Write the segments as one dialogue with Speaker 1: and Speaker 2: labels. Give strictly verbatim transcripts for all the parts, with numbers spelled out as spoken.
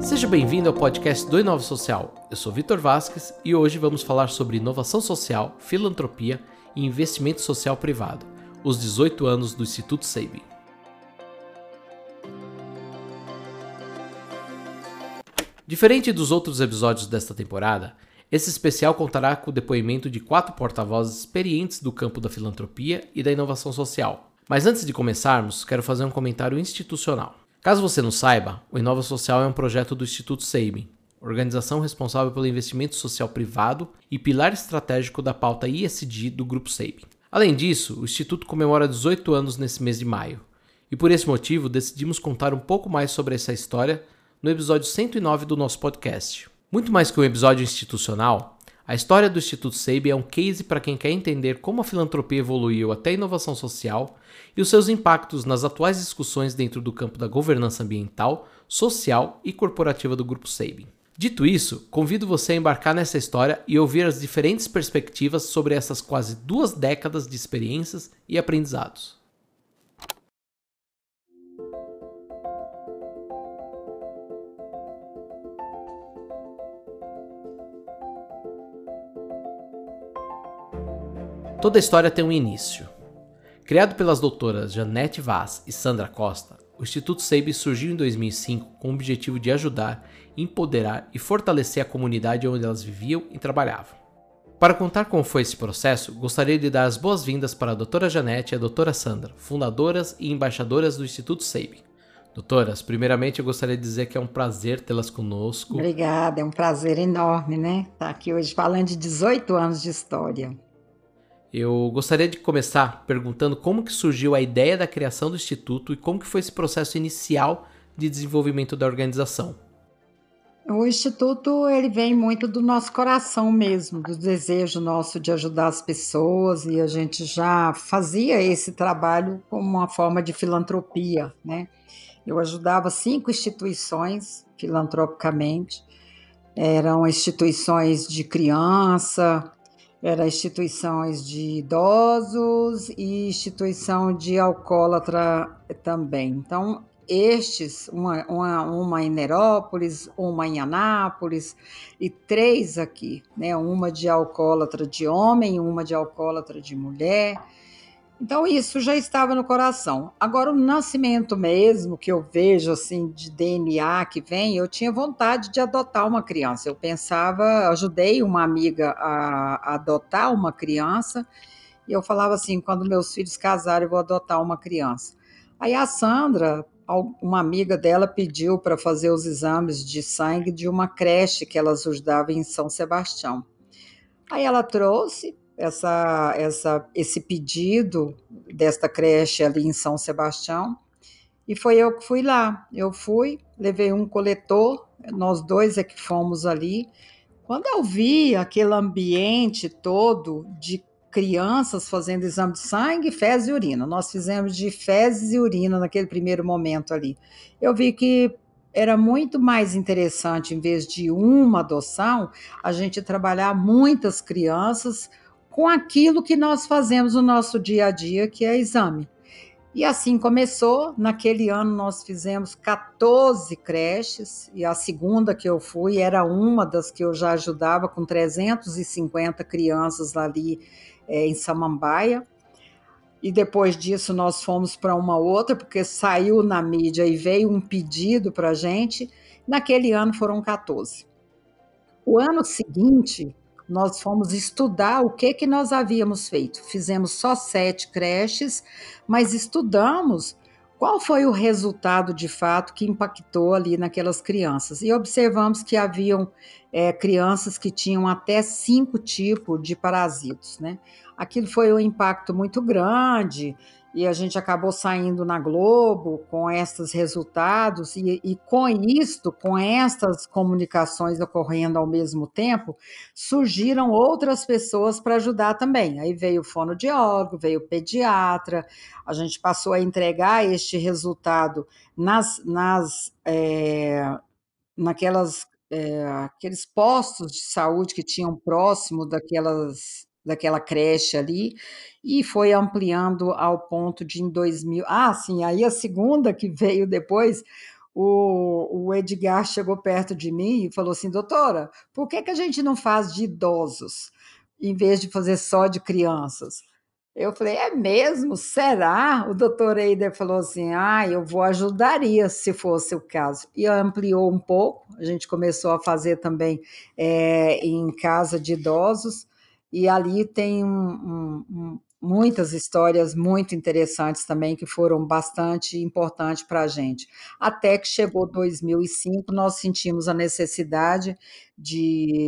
Speaker 1: Seja bem-vindo ao podcast do Inova Social. Eu sou Vitor Vasques e hoje vamos falar sobre inovação social, filantropia e investimento social privado, os dezoito anos do Instituto SEIB. Diferente dos outros episódios desta temporada, esse especial contará com o depoimento de quatro porta-vozes experientes do campo da filantropia e da inovação social. Mas antes de começarmos, quero fazer um comentário institucional. Caso você não saiba, o Inova Social é um projeto do Instituto SEIB, organização responsável pelo investimento social privado e pilar estratégico da pauta E S G do Grupo SEIB. Além disso, o Instituto comemora dezoito anos nesse mês de maio, e por esse motivo decidimos contar um pouco mais sobre essa história no episódio cento e nove do nosso podcast. Muito mais que um episódio institucional, a história do Instituto SEIB é um case para quem quer entender como a filantropia evoluiu até a inovação social e os seus impactos nas atuais discussões dentro do campo da governança ambiental, social e corporativa do Grupo SEIB. Dito isso, convido você a embarcar nessa história e ouvir as diferentes perspectivas sobre essas quase duas décadas de experiências e aprendizados. Toda história tem um início. Criado pelas doutoras Janete Vaz e Sandra Costa, o Instituto SEIB surgiu em dois mil e cinco com o objetivo de ajudar, empoderar e fortalecer a comunidade onde elas viviam e trabalhavam. Para contar como foi esse processo, gostaria de dar as boas-vindas para a doutora Janete e a doutora Sandra, fundadoras e embaixadoras do Instituto SEIB. Doutoras, primeiramente eu gostaria de dizer que é um prazer tê-las conosco.
Speaker 2: Obrigada, é um prazer enorme, né? Estar aqui hoje falando de dezoito anos de história.
Speaker 1: Eu gostaria de começar perguntando como que surgiu a ideia da criação do Instituto e como que foi esse processo inicial de desenvolvimento da organização.
Speaker 2: O Instituto ele vem muito do nosso coração mesmo, do desejo nosso de ajudar as pessoas, e a gente já fazia esse trabalho como uma forma de filantropia, né? Eu ajudava cinco instituições filantropicamente, eram instituições de criança, eram instituições de idosos e instituição de alcoólatra também. Então, estes, uma, uma, uma em Nerópolis, uma em Anápolis e três aqui, né? Uma de alcoólatra de homem, uma de alcoólatra de mulher. Então, isso já estava no coração. Agora, o nascimento mesmo, que eu vejo assim de D N A que vem, eu tinha vontade de adotar uma criança. Eu pensava, ajudei uma amiga a, a adotar uma criança, e eu falava assim, quando meus filhos casarem, eu vou adotar uma criança. Aí a Sandra, uma amiga dela, pediu para fazer os exames de sangue de uma creche que ela ajudava em São Sebastião. Aí ela trouxe essa, essa, esse pedido desta creche ali em São Sebastião, e foi eu que fui lá. Eu fui, levei um coletor, nós dois é que fomos ali. Quando eu vi aquele ambiente todo de crianças fazendo exame de sangue, fezes e urina, nós fizemos de fezes e urina naquele primeiro momento ali. Eu vi que era muito mais interessante, em vez de uma adoção, a gente trabalhar muitas crianças com aquilo que nós fazemos no nosso dia a dia, que é exame. E assim começou. Naquele ano nós fizemos quatorze creches, e a segunda que eu fui era uma das que eu já ajudava, com trezentas e cinquenta crianças ali é, em Samambaia. E depois disso nós fomos para uma outra, porque saiu na mídia e veio um pedido para a gente. Naquele ano foram quatorze. O ano seguinte, nós fomos estudar o que, que nós havíamos feito. Fizemos só sete creches, mas estudamos qual foi o resultado de fato que impactou ali naquelas crianças. E observamos que haviam é, crianças que tinham até cinco tipos de parasitos, né? Aquilo foi um impacto muito grande, e a gente acabou saindo na Globo com esses resultados, e, e com isto, com estas comunicações ocorrendo ao mesmo tempo, surgiram outras pessoas para ajudar também. Aí veio o fonoaudiólogo, veio o pediatra, a gente passou a entregar este resultado nas, nas, é, naquelas, é, aqueles postos de saúde que tinham próximo daquelas, daquela creche ali, e foi ampliando ao ponto de em dois mil. Ah, sim, aí a segunda que veio depois, o, o Edgar chegou perto de mim e falou assim, doutora, por que, que a gente não faz de idosos, em vez de fazer só de crianças? Eu falei, é mesmo? Será? O doutor Eider falou assim, ah, eu vou ajudaria se fosse o caso. E ampliou um pouco, a gente começou a fazer também é, em casa de idosos, e ali tem um, um, um, muitas histórias muito interessantes também, que foram bastante importantes para a gente. Até que chegou dois mil e cinco, nós sentimos a necessidade de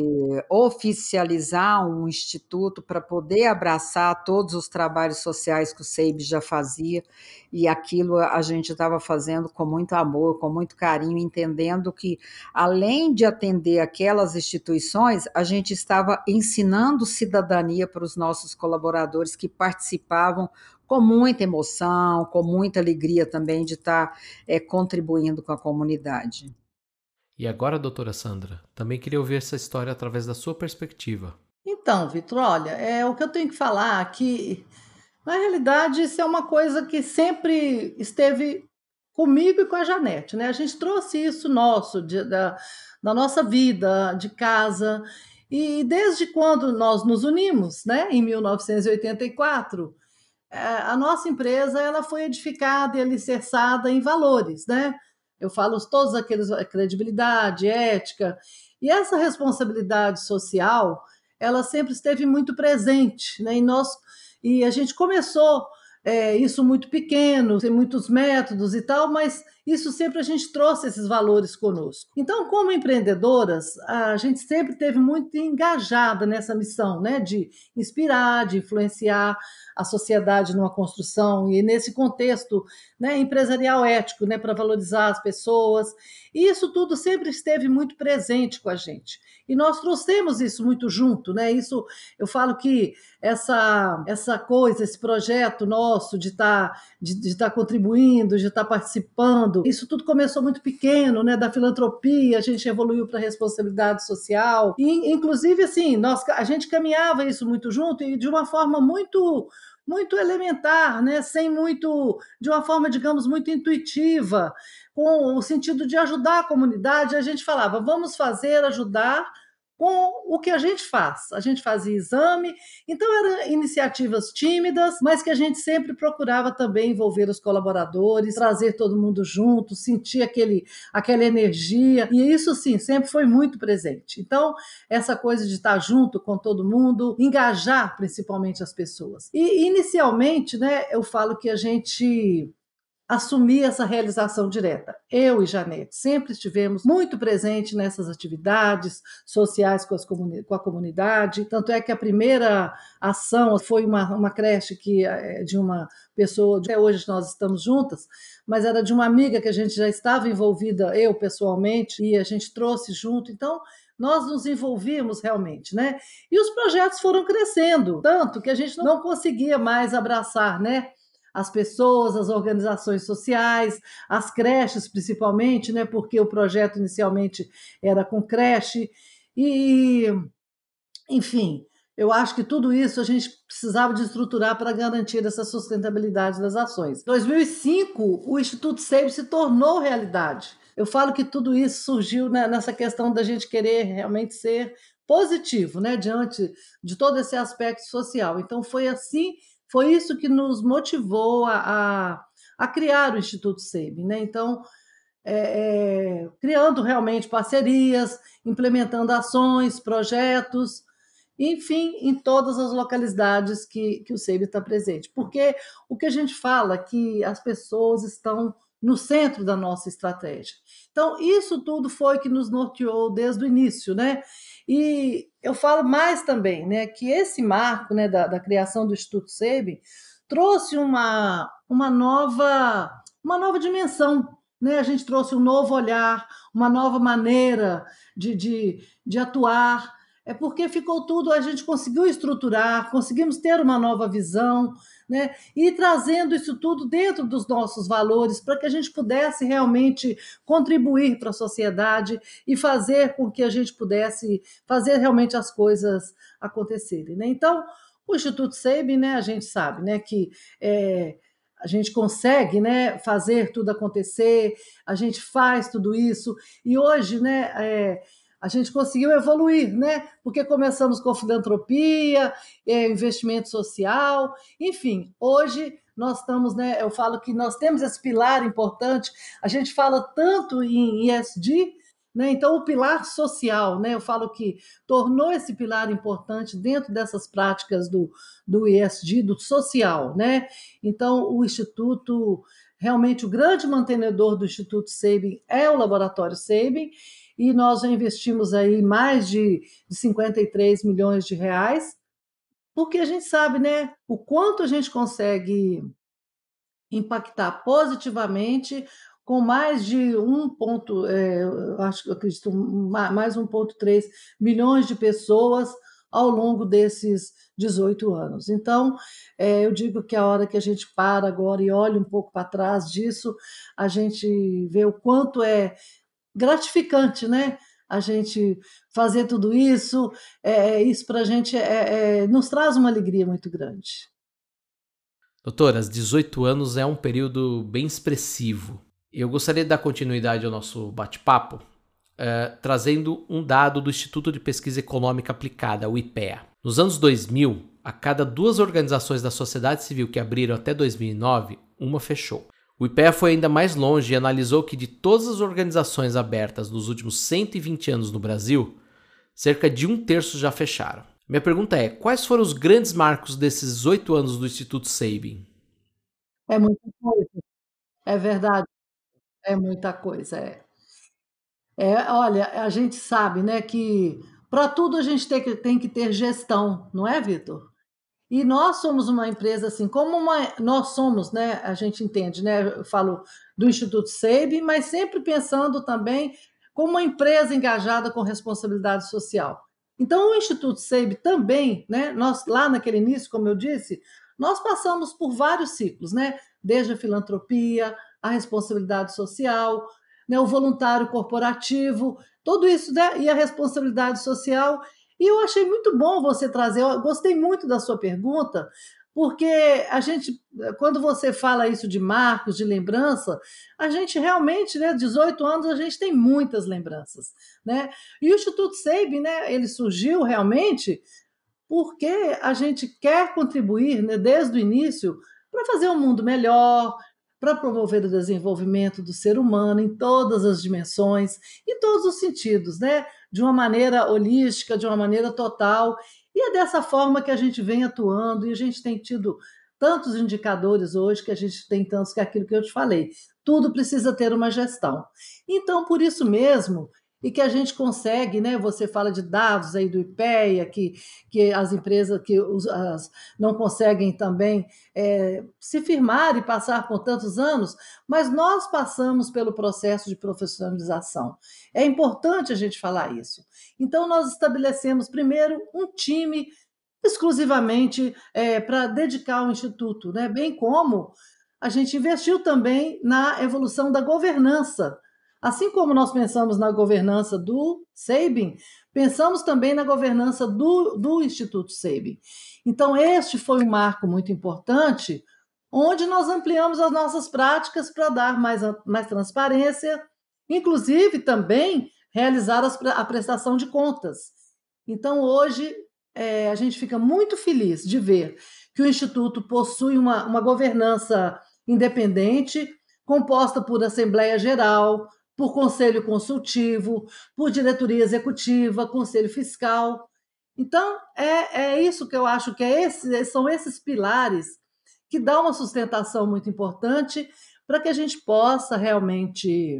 Speaker 2: oficializar um instituto para poder abraçar todos os trabalhos sociais que o SEIB já fazia, e aquilo a gente estava fazendo com muito amor, com muito carinho, entendendo que, além de atender aquelas instituições, a gente estava ensinando cidadania para os nossos colaboradores que participavam com muita emoção, com muita alegria também de estar é, contribuindo com a comunidade.
Speaker 1: E agora, doutora Sandra, também queria ouvir essa história através da sua perspectiva.
Speaker 3: Então, Vitor, olha, é o que eu tenho que falar que, na realidade, isso é uma coisa que sempre esteve comigo e com a Janete, né? A gente trouxe isso nosso, de, da, da nossa vida, de casa, e desde quando nós nos unimos, né, em mil novecentos e oitenta e quatro, a nossa empresa ela foi edificada e alicerçada em valores, né? Eu falo todos aqueles, credibilidade, ética, e essa responsabilidade social, ela sempre esteve muito presente, né? E nós, e a gente começou é, isso muito pequeno, tem muitos métodos e tal, mas isso sempre a gente trouxe esses valores conosco. Então, como empreendedoras, a gente sempre teve muito engajada nessa missão, né? De inspirar, de influenciar a sociedade numa construção e nesse contexto, né, empresarial ético, né, para valorizar as pessoas. E isso tudo sempre esteve muito presente com a gente. E nós trouxemos isso muito junto, né? Isso eu falo que essa essa coisa, esse projeto nosso de estar tá, de, de tá contribuindo, de estar tá participando, isso tudo começou muito pequeno, né? Da filantropia, a gente evoluiu para a responsabilidade social. E inclusive assim, nós a gente caminhava isso muito junto e de uma forma muito muito elementar, né? Sem muito, de uma forma, digamos, muito intuitiva, com o sentido de ajudar a comunidade. A gente falava, vamos fazer, ajudar com o que a gente faz. A gente fazia exame, então eram iniciativas tímidas, mas que a gente sempre procurava também envolver os colaboradores, trazer todo mundo junto, sentir aquele, aquela energia, e isso sim, sempre foi muito presente. Então, essa coisa de estar junto com todo mundo, engajar principalmente as pessoas. E inicialmente, né, eu falo que a gente assumir essa realização direta. Eu e Janete sempre estivemos muito presentes nessas atividades sociais com, as comuni- com a comunidade, tanto é que a primeira ação foi uma, uma creche que, de uma pessoa, até hoje nós estamos juntas, mas era de uma amiga que a gente já estava envolvida, eu pessoalmente, e a gente trouxe junto, então nós nos envolvíamos realmente, né? E os projetos foram crescendo, tanto que a gente não conseguia mais abraçar, né, as pessoas, as organizações sociais, as creches principalmente, né, porque o projeto inicialmente era com creche, e, enfim, eu acho que tudo isso a gente precisava de estruturar para garantir essa sustentabilidade das ações. Em dois mil e cinco, o Instituto SEIB se tornou realidade. Eu falo que tudo isso surgiu, né, nessa questão da gente querer realmente ser positivo, né, diante de todo esse aspecto social. Então, foi assim, foi isso que nos motivou a, a, a criar o Instituto SEIB, né? Então, é, é, criando realmente parcerias, implementando ações, projetos, enfim, em todas as localidades que, que o SEIB está presente. Porque o que a gente fala é que as pessoas estão no centro da nossa estratégia. Então, isso tudo foi que nos norteou desde o início, né? E eu falo mais também, né, que esse marco, né, da, da criação do Instituto SEIB trouxe uma, uma, nova, uma nova dimensão, né? A gente trouxe um novo olhar, uma nova maneira de, de, de atuar, é porque ficou tudo, a gente conseguiu estruturar, conseguimos ter uma nova visão, né? E trazendo isso tudo dentro dos nossos valores para que a gente pudesse realmente contribuir para a sociedade e fazer com que a gente pudesse fazer realmente as coisas acontecerem, né? Então, o Instituto SEIB, né, a gente sabe, né, que é, a gente consegue, né, fazer tudo acontecer, a gente faz tudo isso, e hoje, né, é, a gente conseguiu evoluir, né, porque começamos com filantropia, é, investimento social, enfim, hoje nós estamos, né, eu falo que nós temos esse pilar importante, a gente fala tanto em E S G, né, então o pilar social, né, eu falo que tornou esse pilar importante dentro dessas práticas do, do E S G, do social, né, então o Instituto, realmente o grande mantenedor do Instituto Sabin é o Laboratório Sabin, e nós já investimos aí mais de, de cinquenta e três milhões de reais, porque a gente sabe, né, o quanto a gente consegue impactar positivamente com mais de um ponto, é, acho que eu acredito, mais um vírgula três milhões de pessoas ao longo desses dezoito anos. Então, é, eu digo que a hora que a gente para agora e olha um pouco para trás disso, a gente vê o quanto é gratificante, né? A gente fazer tudo isso, é, isso para a gente é, é, nos traz uma alegria muito grande.
Speaker 1: Doutora, dezoito anos é um período bem expressivo. Eu gostaria de dar continuidade ao nosso bate-papo, uh, trazendo um dado do Instituto de Pesquisa Econômica Aplicada, o IPEA. Nos anos dois mil, a cada duas organizações da sociedade civil que abriram até dois mil e nove, uma fechou. O IPEA foi ainda mais longe e analisou que de todas as organizações abertas nos últimos cento e vinte anos no Brasil, cerca de um terço já fecharam. Minha pergunta é, quais foram os grandes marcos desses oito anos do Instituto Sabin?
Speaker 3: É muita coisa, é verdade, é muita coisa, é. É, olha, a gente sabe, né, que para tudo a gente tem que, tem que ter gestão, não é, Vitor? E nós somos uma empresa assim, como uma, nós somos, né? A gente entende, né? Eu falo do Instituto Sabin, mas sempre pensando também como uma empresa engajada com responsabilidade social. Então, o Instituto Sabin também, né? Nós lá naquele início, como eu disse, nós passamos por vários ciclos, né? Desde a filantropia, a responsabilidade social, né? O voluntário corporativo, tudo isso, né? E a responsabilidade social, e eu achei muito bom você trazer, eu gostei muito da sua pergunta, porque a gente, quando você fala isso de marcos, de lembrança, a gente realmente, né, dezoito anos, a gente tem muitas lembranças, né? E o Instituto Sabin, né, ele surgiu realmente porque a gente quer contribuir, né, desde o início para fazer um mundo melhor, para promover o desenvolvimento do ser humano em todas as dimensões, em todos os sentidos, né? De uma maneira holística, de uma maneira total. E é dessa forma que a gente vem atuando, e a gente tem tido tantos indicadores hoje, que a gente tem tantos, que é aquilo que eu te falei. Tudo precisa ter uma gestão. Então, por isso mesmo, e que a gente consegue, né? Você fala de dados aí do IPEA, que, que as empresas que os, as, não conseguem também é, se firmar e passar por tantos anos, mas nós passamos pelo processo de profissionalização. É importante a gente falar isso. Então, nós estabelecemos primeiro um time exclusivamente é, para dedicar ao Instituto, né? Bem como a gente investiu também na evolução da governança. Assim como nós pensamos na governança do Sabin, pensamos também na governança do, do Instituto Sabin. Então, este foi um marco muito importante, onde nós ampliamos as nossas práticas para dar mais, mais transparência, inclusive também realizar as, a prestação de contas. Então, hoje, é, a gente fica muito feliz de ver que o Instituto possui uma, uma governança independente, composta por Assembleia Geral, por conselho consultivo, por diretoria executiva, conselho fiscal. Então, é, é isso que eu acho que é esse, são esses pilares que dão uma sustentação muito importante para que a gente possa realmente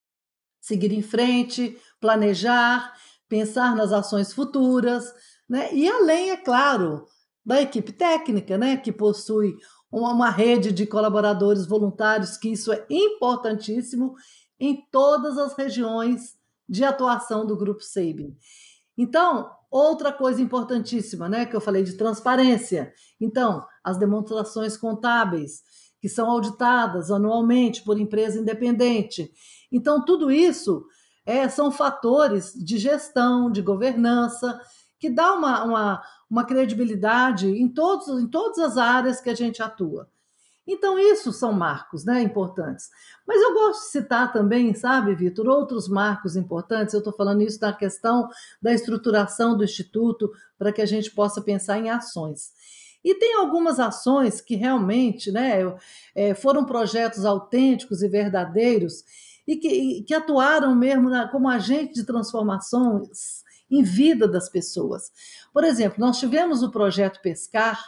Speaker 3: seguir em frente, planejar, pensar nas ações futuras, né? E além, é claro, da equipe técnica, né? Que possui uma, uma rede de colaboradores voluntários, que isso é importantíssimo em todas as regiões de atuação do Grupo Sabin. Então, outra coisa importantíssima, né, que eu falei de transparência. Então, as demonstrações contábeis, que são auditadas anualmente por empresa independente. Então, tudo isso é, são fatores de gestão, de governança, que dá uma, uma, uma credibilidade em, todos, em todas as áreas que a gente atua. Então, isso são marcos, né, importantes. Mas eu gosto de citar também, sabe, Vitor, outros marcos importantes. Eu estou falando isso na questão da estruturação do Instituto, para que a gente possa pensar em ações. E tem algumas ações que realmente, né, é, foram projetos autênticos e verdadeiros e que, e que atuaram mesmo na, como agente de transformação em vida das pessoas. Por exemplo, nós tivemos o projeto Pescar,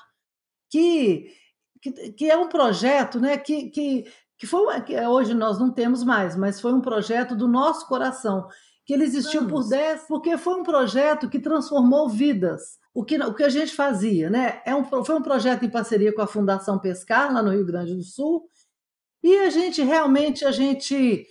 Speaker 3: que, que, que é um projeto, né, que, que, que foi que hoje nós não temos mais, mas foi um projeto do nosso coração, que ele existiu Vamos. por dez, porque foi um projeto que transformou vidas. O que, o que a gente fazia, né? É um, foi um projeto em parceria com a Fundação Pescar, lá no Rio Grande do Sul, e a gente realmente, a gente,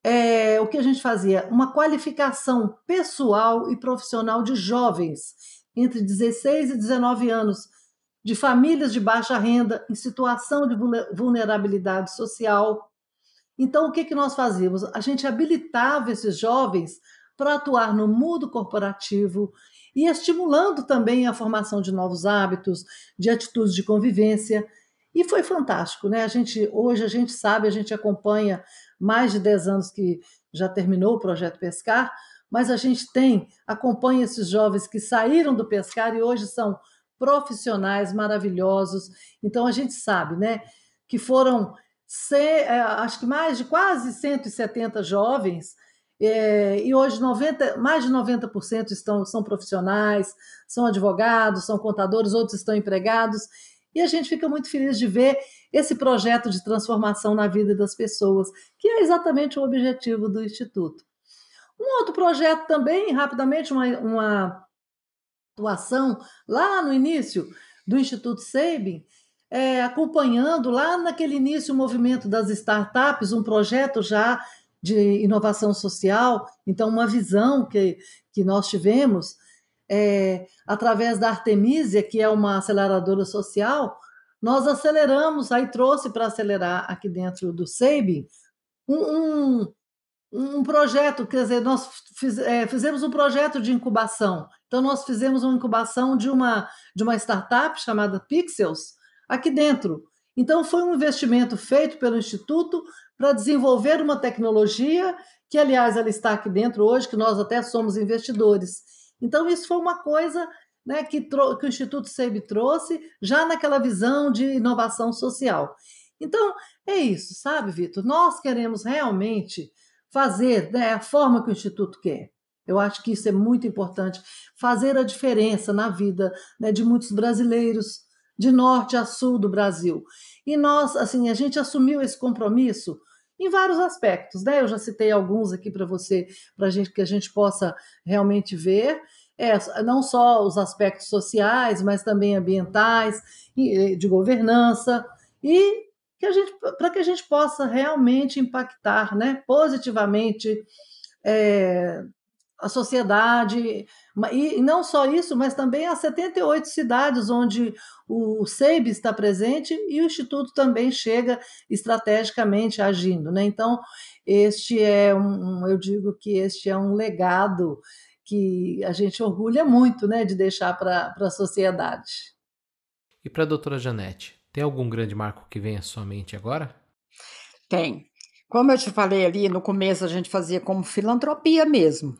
Speaker 3: é, o que a gente fazia? Uma qualificação pessoal e profissional de jovens entre dezesseis e dezenove anos, de famílias de baixa renda, em situação de vulnerabilidade social. Então, o que, que nós fazíamos? A gente habilitava esses jovens para atuar no mundo corporativo e estimulando também a formação de novos hábitos, de atitudes de convivência. E foi fantástico, né? A gente, hoje a gente sabe, a gente acompanha mais de dez anos que já terminou o projeto Pescar, mas a gente tem, acompanha esses jovens que saíram do Pescar e hoje são profissionais maravilhosos. Então a gente sabe, né, que foram ser, é, acho que mais de quase cento e setenta jovens, é, e hoje noventa, mais de noventa por cento estão, são profissionais, são advogados, são contadores, outros estão empregados, e a gente fica muito feliz de ver esse projeto de transformação na vida das pessoas, que é exatamente o objetivo do Instituto. Um outro projeto também, rapidamente, uma, uma atuação lá no início do Instituto Sabin, é, acompanhando lá naquele início o movimento das startups, um projeto já de inovação social, então uma visão que, que nós tivemos é, através da Artemisia, que é uma aceleradora social, nós aceleramos, aí trouxe para acelerar aqui dentro do Sabin um, um um projeto, quer dizer, nós fiz, é, fizemos um projeto de incubação. Então, nós fizemos uma incubação de uma, de uma startup chamada Pixels aqui dentro. Então, foi um investimento feito pelo Instituto para desenvolver uma tecnologia que, aliás, ela está aqui dentro hoje, que nós até somos investidores. Então, isso foi uma coisa, né, que, que o Instituto Sabin trouxe já naquela visão de inovação social. Então, é isso, sabe, Vitor? Nós queremos realmente fazer, né, a forma que o Instituto quer. Eu acho que isso é muito importante, fazer a diferença na vida, né, de muitos brasileiros, de norte a sul do Brasil. E nós, assim, a gente assumiu esse compromisso em vários aspectos, né? Eu já citei alguns aqui para você, para gente que a gente possa realmente ver, é, não só os aspectos sociais, mas também ambientais, de governança e que a gente, para que a gente possa realmente impactar, né, positivamente é, a sociedade, e não só isso, mas também as setenta e oito cidades onde o SEIB está presente e o Instituto também chega estrategicamente agindo, né? Então, este é um, eu digo que este é um legado que a gente orgulha muito, né, de deixar para a sociedade.
Speaker 1: E para a doutora Janete, tem algum grande marco que vem à sua mente agora?
Speaker 2: Tem. Como eu te falei ali, no começo a gente fazia como filantropia mesmo.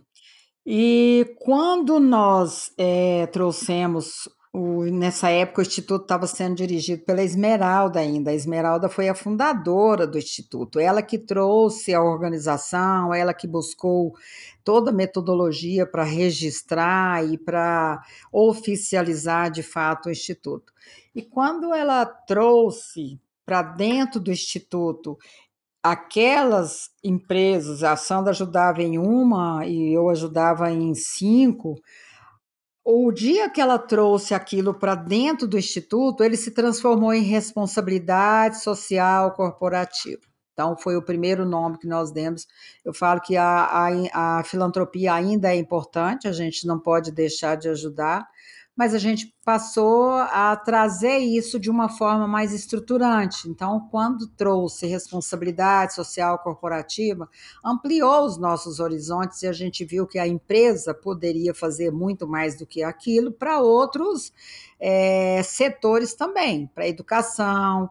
Speaker 2: E quando nós é, trouxemos, o, nessa época o Instituto estava sendo dirigido pela Esmeralda ainda. A Esmeralda foi a fundadora do Instituto, ela que trouxe a organização, ela que buscou toda a metodologia para registrar e para oficializar de fato o Instituto. E quando ela trouxe para dentro do Instituto aquelas empresas, a Sandra ajudava em uma e eu ajudava em cinco, o dia que ela trouxe aquilo para dentro do Instituto, ele se transformou em responsabilidade social corporativa. Então, foi o primeiro nome que nós demos. Eu falo que a, a, a filantropia ainda é importante, a gente não pode deixar de ajudar, mas a gente passou a trazer isso de uma forma mais estruturante. Então, quando trouxe responsabilidade social corporativa, ampliou os nossos horizontes e a gente viu que a empresa poderia fazer muito mais do que aquilo para outros é, setores também, para a educação,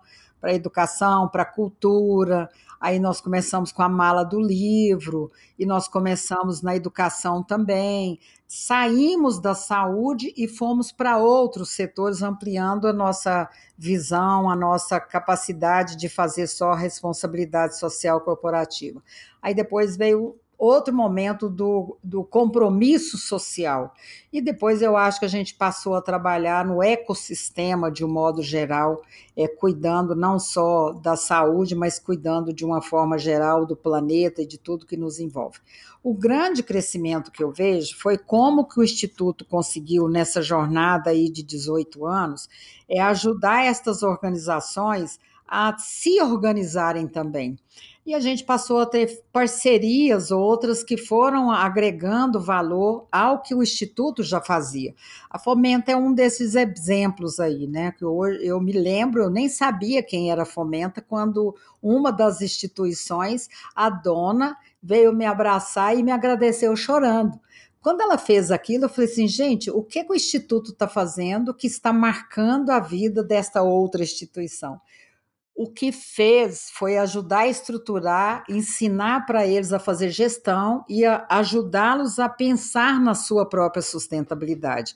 Speaker 2: para a educação, para a cultura. Aí nós começamos com a mala do livro, e nós começamos na educação também. Saímos da saúde e fomos para outros setores, ampliando a nossa visão, a nossa capacidade de fazer só responsabilidade social corporativa. Aí depois veio outro momento do, do compromisso social. E depois eu acho que a gente passou a trabalhar no ecossistema de um modo geral, é, cuidando não só da saúde, mas cuidando de uma forma geral do planeta e de tudo que nos envolve. O grande crescimento que eu vejo foi como que o Instituto conseguiu, nessa jornada aí de dezoito anos, é ajudar estas organizações a se organizarem também. E a gente passou a ter parcerias, outras que foram agregando valor ao que o Instituto já fazia. A Fomenta é um desses exemplos aí, né? Que hoje eu me lembro, eu nem sabia quem era a Fomenta, quando uma das instituições, a dona, veio me abraçar e me agradeceu chorando. Quando ela fez aquilo, eu falei assim, gente, o que, que o Instituto está fazendo que está marcando a vida desta outra instituição? O que fez foi ajudar a estruturar, ensinar para eles a fazer gestão e a ajudá-los a pensar na sua própria sustentabilidade.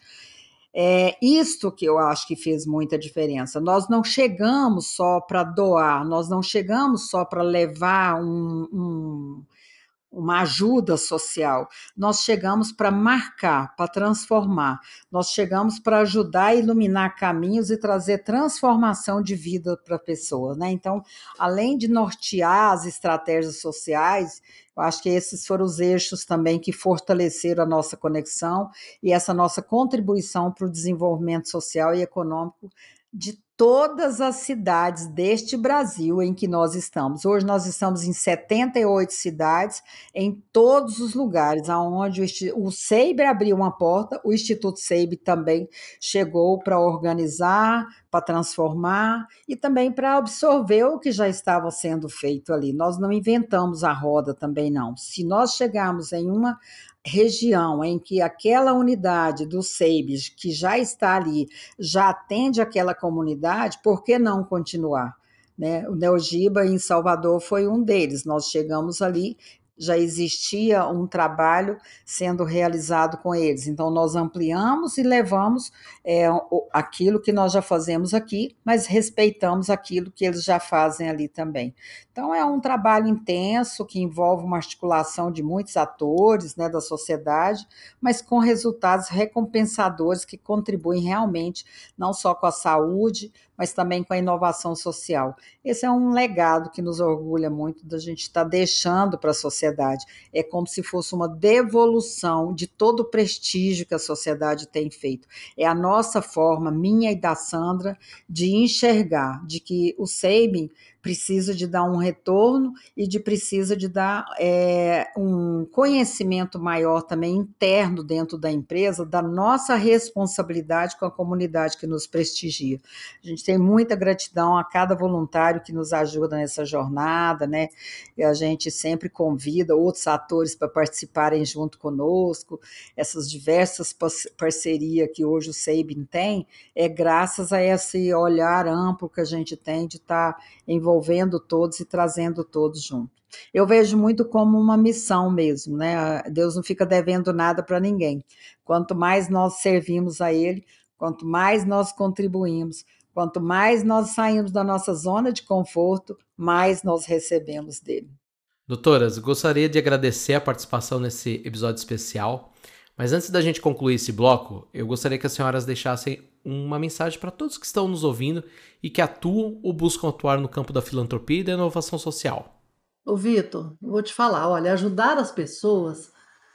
Speaker 2: É isto que eu acho que fez muita diferença. Nós não chegamos só para doar, nós não chegamos só para levar um, um uma ajuda social. Nós chegamos para marcar, para transformar. Nós chegamos para ajudar a iluminar caminhos e trazer transformação de vida para a pessoa, né? Então, além de nortear as estratégias sociais, eu acho que esses foram os eixos também que fortaleceram a nossa conexão e essa nossa contribuição para o desenvolvimento social e econômico de todas as cidades deste Brasil em que nós estamos. Hoje nós estamos em setenta e oito cidades, em todos os lugares, aonde o, o SEIB abriu uma porta, o Instituto SEIB também chegou para organizar, para transformar e também para absorver o que já estava sendo feito ali. Nós não inventamos a roda também, não. Se nós chegarmos em uma região em que aquela unidade do SEIB, que já está ali, já atende aquela comunidade, por que não continuar? Né? O Neogiba em Salvador foi um deles. Nós chegamos ali, já existia um trabalho sendo realizado com eles. Então, nós ampliamos e levamos é, aquilo que nós já fazemos aqui, mas respeitamos aquilo que eles já fazem ali também. Então, é um trabalho intenso que envolve uma articulação de muitos atores, né, da sociedade, mas com resultados recompensadores que contribuem realmente não só com a saúde, mas também com a inovação social. Esse é um legado que nos orgulha muito da gente estar deixando para a sociedade. É como se fosse uma devolução de todo o prestígio que a sociedade tem feito. É a nossa forma, minha e da Sandra, de enxergar de que o SEIB precisa de dar um retorno e de precisa de dar é, um conhecimento maior também interno dentro da empresa, da nossa responsabilidade com a comunidade que nos prestigia. A gente tem muita gratidão a cada voluntário que nos ajuda nessa jornada, né? E a gente sempre convida outros atores para participarem junto conosco. Essas diversas parcerias que hoje o SEIB tem, é graças a esse olhar amplo que a gente tem de estar envolvendo envolvendo todos e trazendo todos junto. Eu vejo muito como uma missão mesmo, né? Deus não fica devendo nada para ninguém. Quanto mais nós servimos a Ele, quanto mais nós contribuímos, quanto mais nós saímos da nossa zona de conforto, mais nós recebemos dele.
Speaker 1: Doutoras, gostaria de agradecer a participação nesse episódio especial, mas antes da gente concluir esse bloco, eu gostaria que as senhoras deixassem uma mensagem para todos que estão nos ouvindo e que atuam ou buscam atuar no campo da filantropia e da inovação social.
Speaker 3: Ô, Vitor, vou te falar, olha, ajudar as pessoas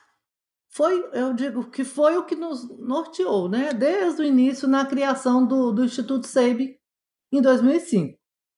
Speaker 3: foi, eu digo, que foi o que nos norteou, né? Desde o início na criação do, do Instituto SEIB em dois mil e cinco.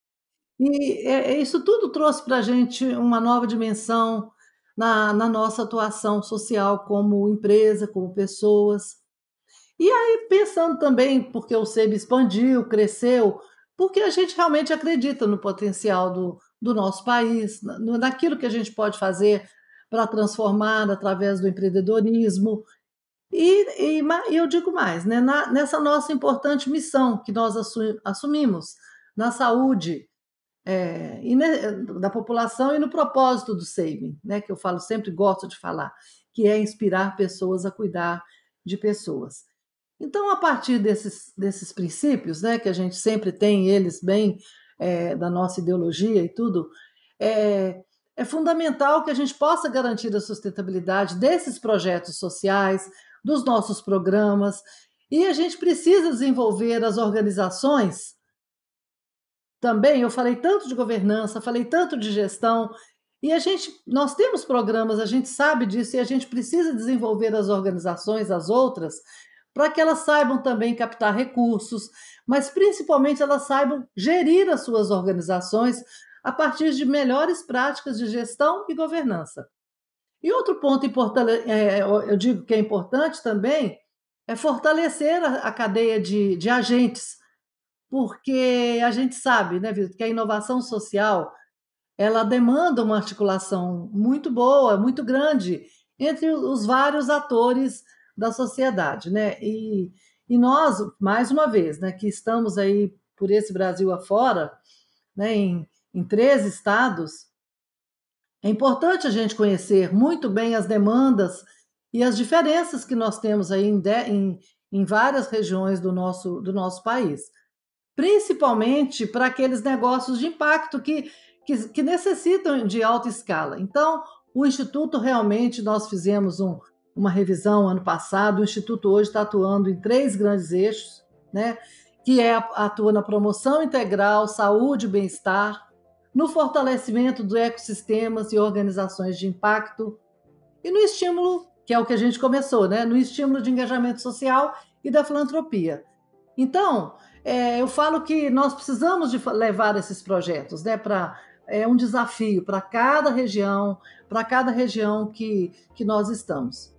Speaker 3: E é, isso tudo trouxe para a gente uma nova dimensão na, na nossa atuação social como empresa, como pessoas. E aí, pensando também, porque o SEIB expandiu, cresceu, porque a gente realmente acredita no potencial do, do nosso país, na- naquilo que a gente pode fazer para transformar através do empreendedorismo. E, e ma- e eu digo mais, né, na- nessa nossa importante missão que nós assu- assumimos na saúde, é, e, né, da população e no propósito do saving, né, que eu falo, sempre gosto de falar, que é inspirar pessoas a cuidar de pessoas. Então, a partir desses, desses princípios, né, que a gente sempre tem eles bem é, da nossa ideologia e tudo, é, é fundamental que a gente possa garantir a sustentabilidade desses projetos sociais, dos nossos programas, e a gente precisa desenvolver as organizações também. Eu falei tanto de governança, falei tanto de gestão, e a gente, nós temos programas, a gente sabe disso, e a gente precisa desenvolver as organizações, as outras, para que elas saibam também captar recursos, mas principalmente elas saibam gerir as suas organizações a partir de melhores práticas de gestão e governança. E outro ponto importante, é, eu digo que é importante também, é fortalecer a, a cadeia de, de agentes, porque a gente sabe, né, Vitor, que a inovação social ela demanda uma articulação muito boa, muito grande entre os vários atores da sociedade, né? E, e nós, mais uma vez, né, que estamos aí por esse Brasil afora, né, em, em três estados, é importante a gente conhecer muito bem as demandas e as diferenças que nós temos aí em, de, em, em várias regiões do nosso, do nosso país, principalmente para aqueles negócios de impacto que, que, que necessitam de alta escala. Então, o Instituto realmente, nós fizemos um, uma revisão ano passado, o Instituto hoje está atuando em três grandes eixos, né, que é, atua na promoção integral, saúde e bem-estar, no fortalecimento dos ecossistemas e organizações de impacto e no estímulo, que é o que a gente começou, né, no estímulo de engajamento social e da filantropia. Então, é, eu falo que nós precisamos de levar esses projetos, né, para é um desafio para cada região, para cada região que, que nós estamos.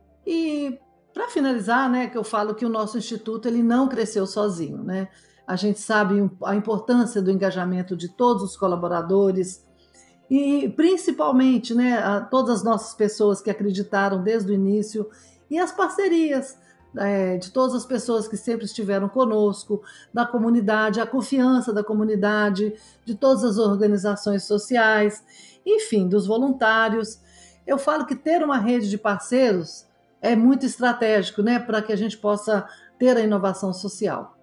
Speaker 3: E para finalizar, né, que eu falo que o nosso instituto ele não cresceu sozinho, né? A gente sabe a importância do engajamento de todos os colaboradores e principalmente, né, a todas as nossas pessoas que acreditaram desde o início e as parcerias é, de todas as pessoas que sempre estiveram conosco, da comunidade, a confiança da comunidade, de todas as organizações sociais, enfim, dos voluntários. Eu falo que ter uma rede de parceiros é muito estratégico, né, para que a gente possa ter a inovação social.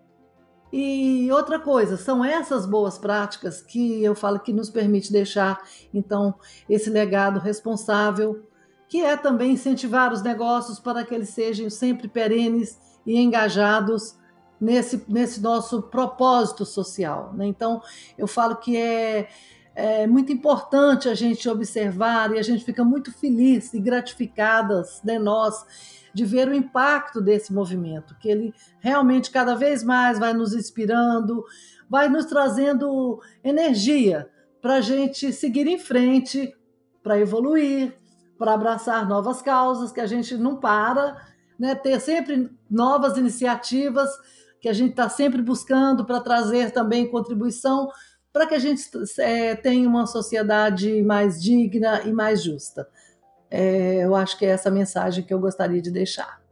Speaker 3: E outra coisa, são essas boas práticas que eu falo que nos permite deixar, então, esse legado responsável, que é também incentivar os negócios para que eles sejam sempre perenes e engajados nesse, nesse nosso propósito social, né? Então, eu falo que é, é muito importante a gente observar e a gente fica muito feliz e gratificadas, né, nós, de ver o impacto desse movimento, que ele realmente cada vez mais vai nos inspirando, vai nos trazendo energia para a gente seguir em frente, para evoluir, para abraçar novas causas, que a gente não para, né? Ter sempre novas iniciativas, que a gente está sempre buscando para trazer também contribuição para que a gente é, tenha uma sociedade mais digna e mais justa. É, eu acho que é essa mensagem que eu gostaria de deixar.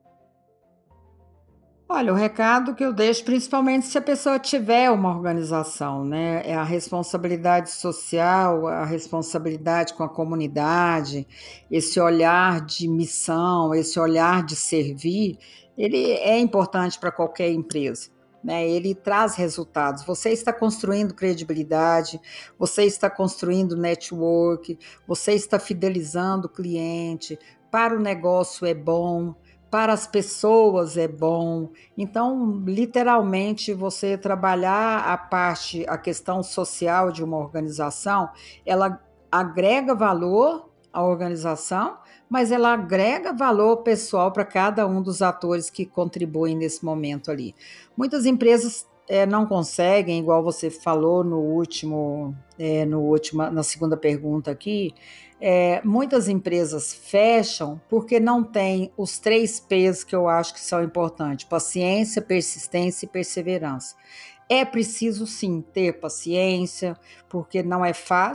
Speaker 2: Olha, o recado que eu deixo, principalmente se a pessoa tiver uma organização, né? É a responsabilidade social, a responsabilidade com a comunidade, esse olhar de missão, esse olhar de servir, ele é importante para qualquer empresa. Né, ele traz resultados. Você está construindo credibilidade, você está construindo network, você está fidelizando o cliente, para o negócio é bom, para as pessoas é bom. Então, literalmente, você trabalhar a parte, a questão social de uma organização, ela agrega valor à organização, mas ela agrega valor pessoal para cada um dos atores que contribuem nesse momento ali. Muitas empresas é, não conseguem, igual você falou no último, é, no última, na segunda pergunta aqui, é, muitas empresas fecham porque não tem os três P's que eu acho que são importantes: paciência, persistência e perseverança. É preciso sim ter paciência, porque não é fácil,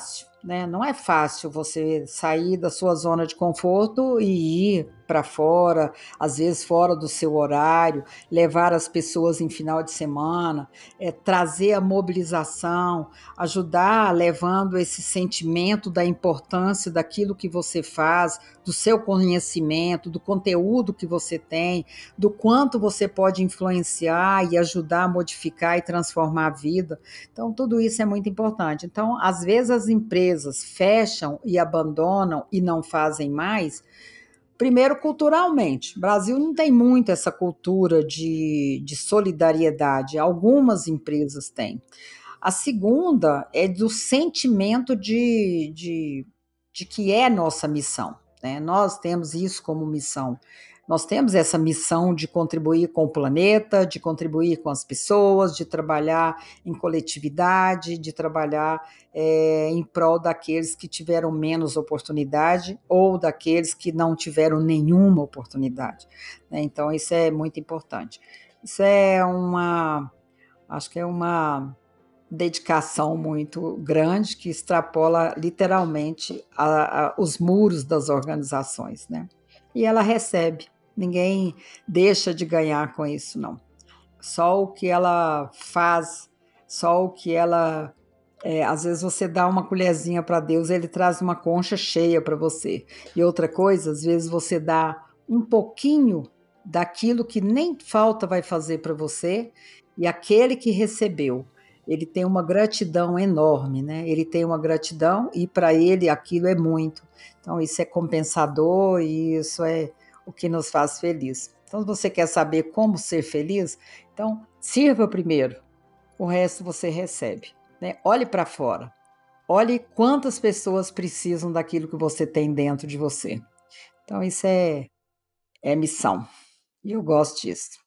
Speaker 2: né? Não é fácil você sair da sua zona de conforto e ir para fora, às vezes fora do seu horário, levar as pessoas em final de semana, é, trazer a mobilização, ajudar levando esse sentimento da importância daquilo que você faz, do seu conhecimento, do conteúdo que você tem, do quanto você pode influenciar e ajudar a modificar e transformar a vida. Então, tudo isso é muito importante. Então, às vezes as empresas fecham e abandonam e não fazem mais. Primeiro, culturalmente. O Brasil não tem muito essa cultura de, de solidariedade. Algumas empresas têm. A segunda é do sentimento de, de, de que é nossa missão, né? Nós temos isso como missão. Nós temos essa missão de contribuir com o planeta, de contribuir com as pessoas, de trabalhar em coletividade, de trabalhar é, em prol daqueles que tiveram menos oportunidade ou daqueles que não tiveram nenhuma oportunidade, né? Então, isso é muito importante. Isso é uma, acho que é uma dedicação muito grande que extrapola literalmente a, a, os muros das organizações, né? E ela recebe. Ninguém deixa de ganhar com isso, não. Só o que ela faz, só o que ela... É, às vezes você dá uma colherzinha para Deus, ele traz uma concha cheia para você. E outra coisa, às vezes você dá um pouquinho daquilo que nem falta vai fazer para você, e aquele que recebeu, ele tem uma gratidão enorme, né? Ele tem uma gratidão e para ele aquilo é muito. Então isso é compensador e isso é o que nos faz feliz. Então, se você quer saber como ser feliz, então sirva primeiro, o resto você recebe, né? Olhe para fora, olhe quantas pessoas precisam daquilo que você tem dentro de você. Então, isso é, é missão, e eu gosto disso.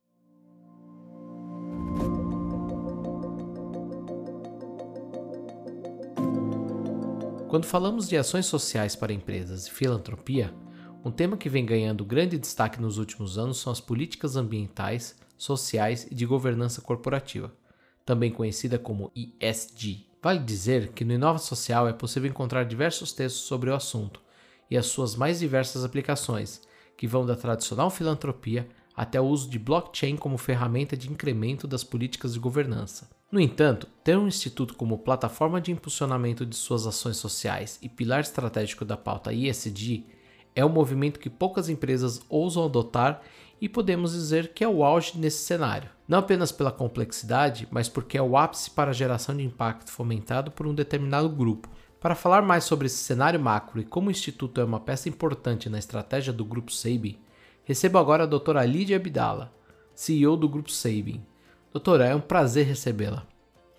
Speaker 1: Quando falamos de ações sociais para empresas e filantropia, um tema que vem ganhando grande destaque nos últimos anos são as políticas ambientais, sociais e de governança corporativa, também conhecida como E S G. Vale dizer que no Inova Social é possível encontrar diversos textos sobre o assunto e as suas mais diversas aplicações, que vão da tradicional filantropia até o uso de blockchain como ferramenta de incremento das políticas de governança. No entanto, ter um instituto como plataforma de impulsionamento de suas ações sociais e pilar estratégico da pauta E S G é um movimento que poucas empresas ousam adotar e podemos dizer que é o auge nesse cenário. Não apenas pela complexidade, mas porque é o ápice para a geração de impacto fomentado por um determinado grupo. Para falar mais sobre esse cenário macro e como o Instituto é uma peça importante na estratégia do Grupo Sabin, recebo agora a doutora Lídia Abdala, C E O do Grupo Sabin. Doutora, é um prazer recebê-la.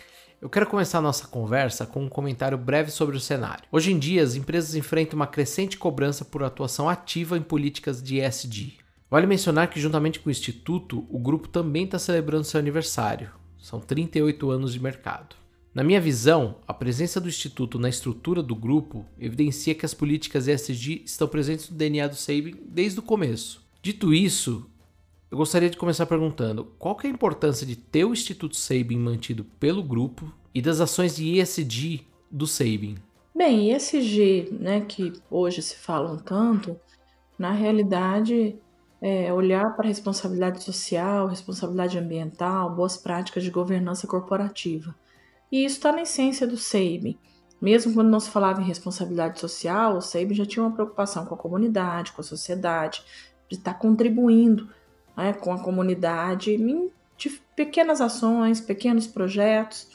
Speaker 1: Eu quero começar a nossa conversa com um comentário breve sobre o cenário. Hoje em dia, as empresas enfrentam uma crescente cobrança por atuação ativa em políticas de E S G. Vale mencionar que, juntamente com o Instituto, o grupo também está celebrando seu aniversário. São trinta e oito anos de mercado. Na minha visão, a presença do Instituto na estrutura do grupo evidencia que as políticas E S G estão presentes no D N A do Sabin desde o começo. Dito isso, eu gostaria de começar perguntando qual que é a importância de ter o Instituto Sabin mantido pelo grupo e das ações de E S G do Sabin.
Speaker 4: Bem, E S G, né, que hoje se falam tanto, na realidade é olhar para a responsabilidade social, responsabilidade ambiental, boas práticas de governança corporativa. E isso está na essência do Sabin. Mesmo quando não se falava em responsabilidade social, o Sabin já tinha uma preocupação com a comunidade, com a sociedade, de estar contribuindo, né, com a comunidade, de pequenas ações, pequenos projetos.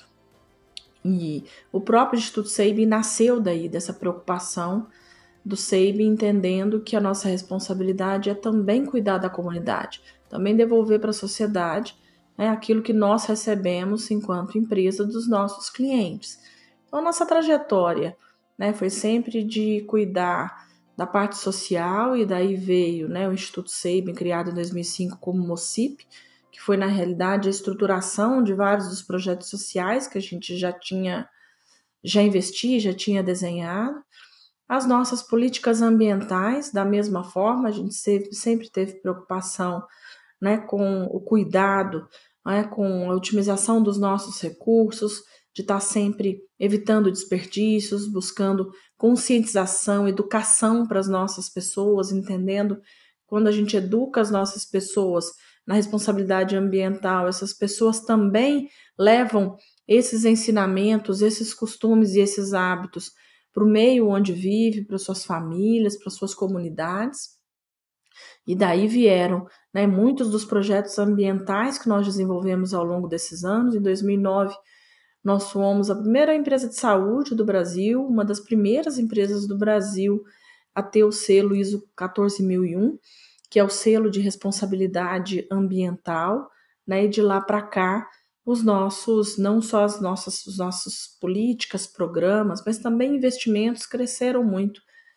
Speaker 4: E o próprio Instituto Sabin nasceu daí, dessa preocupação do Sabin, entendendo que a nossa responsabilidade é também cuidar da comunidade, também devolver para a sociedade, né, aquilo que nós recebemos enquanto empresa dos nossos clientes. Então, a nossa trajetória, né, foi sempre de cuidar da parte social, e daí veio, né, o Instituto Sabin, criado em dois mil e cinco como MOCIP, que foi na realidade a estruturação de vários dos projetos sociais que a gente já tinha, já investia, já tinha desenhado. As nossas políticas ambientais, da mesma forma, a gente sempre teve preocupação, né, com o cuidado, né, com a otimização dos nossos recursos, de estar sempre evitando desperdícios, buscando conscientização, educação para as nossas pessoas, entendendo quando a gente educa as nossas pessoas na responsabilidade ambiental, essas pessoas também levam esses ensinamentos, esses costumes e esses hábitos para o meio onde vive, para suas famílias, para suas comunidades. E daí vieram, né, muitos dos projetos ambientais que nós desenvolvemos ao longo desses anos. Em dois mil e nove, nós fomos a primeira empresa de saúde do Brasil, uma das primeiras empresas do Brasil a ter o selo I S O quatorze mil e um, que é o selo de responsabilidade ambiental, né? E de lá para cá, os nossos, não só as nossas, as nossas políticas, programas, mas também investimentos cresceram muito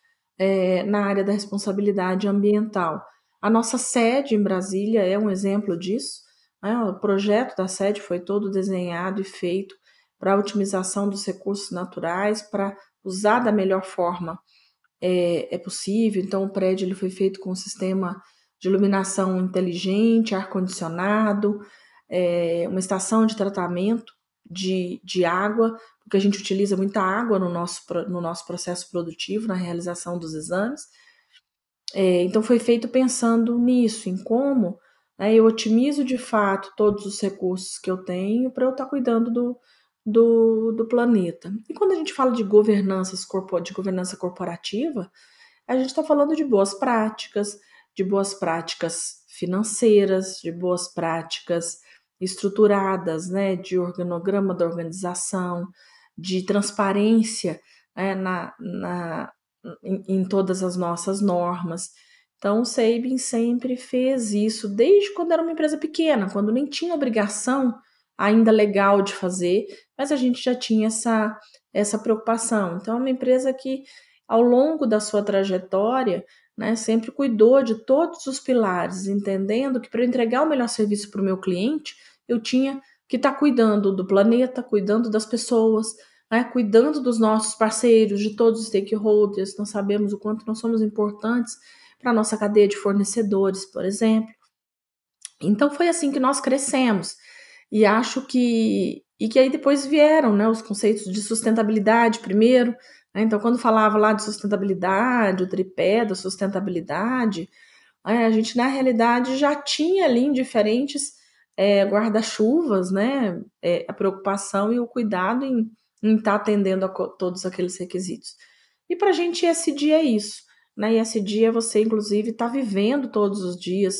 Speaker 4: é, na área da responsabilidade ambiental. A nossa sede em Brasília é um exemplo disso, né? O projeto da sede foi todo desenhado e feito para a otimização dos recursos naturais, para usar da melhor forma é, é possível. Então, o prédio ele foi feito com um sistema de iluminação inteligente, ar-condicionado, é, uma estação de tratamento de, de água, porque a gente utiliza muita água no nosso, no nosso processo produtivo, na realização dos exames. É, então, foi feito pensando nisso, em como, né, eu otimizo de fato todos os recursos que eu tenho para eu estar cuidando do, do, do planeta. E quando a gente fala de governanças corpo, de governança corporativa, a gente está falando de boas práticas, de boas práticas financeiras, de boas práticas estruturadas, né, de organograma da organização, de transparência, né, na, na, em, em todas as nossas normas. Então, o Sabin sempre fez isso, desde quando era uma empresa pequena, quando nem tinha obrigação ainda legal de fazer, mas a gente já tinha essa, essa preocupação. Então, é uma empresa que, ao longo da sua trajetória, né, sempre cuidou de todos os pilares, entendendo que para eu entregar o melhor serviço para o meu cliente, eu tinha que estar tá cuidando do planeta, cuidando das pessoas, né, cuidando dos nossos parceiros, de todos os stakeholders. Nós sabemos o quanto nós somos importantes para a nossa cadeia de fornecedores, por exemplo. Então, foi assim que nós crescemos. E acho que... E que aí depois vieram, né, os conceitos de sustentabilidade primeiro. Né? Então, quando falava lá de sustentabilidade, o tripé da sustentabilidade, a gente, na realidade, já tinha ali em diferentes é, guarda-chuvas, né, é, a preocupação e o cuidado em estar tá atendendo a todos aqueles requisitos. E para a gente, E S G é isso. Né? E S G é você, inclusive, estar tá vivendo todos os dias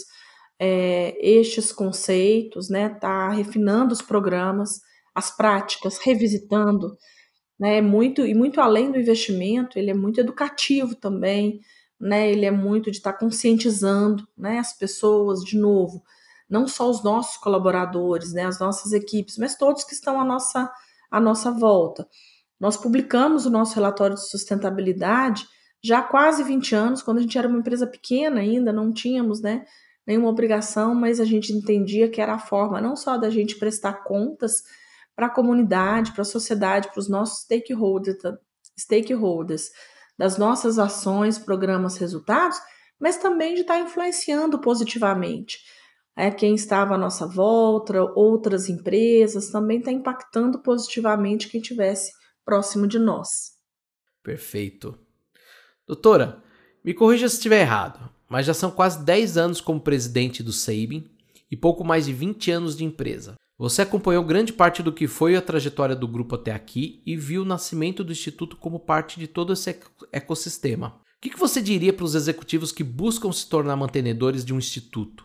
Speaker 4: é, estes conceitos, né, tá refinando os programas, as práticas, revisitando, né, muito, e muito além do investimento, ele é muito educativo também, né, ele é muito de estar tá conscientizando, né, as pessoas, de novo, não só os nossos colaboradores, né, as nossas equipes, mas todos que estão à nossa, à nossa volta. Nós publicamos o nosso relatório de sustentabilidade já há quase vinte anos, quando a gente era uma empresa pequena ainda, não tínhamos, né, nenhuma obrigação, mas a gente entendia que era a forma não só da gente prestar contas para a comunidade, para a sociedade, para os nossos stakeholders, stakeholders, das nossas ações, programas, resultados, mas também de estar influenciando positivamente. É, quem estava à nossa volta, outras empresas, também está impactando positivamente quem estivesse próximo de nós.
Speaker 1: Perfeito. Doutora, me corrija se estiver errado, mas já são quase dez anos como presidente do Sabin e pouco mais de vinte anos de empresa. Você acompanhou grande parte do que foi a trajetória do grupo até aqui e viu o nascimento do Instituto como parte de todo esse ecossistema. O que você diria para os executivos que buscam se tornar mantenedores de um instituto?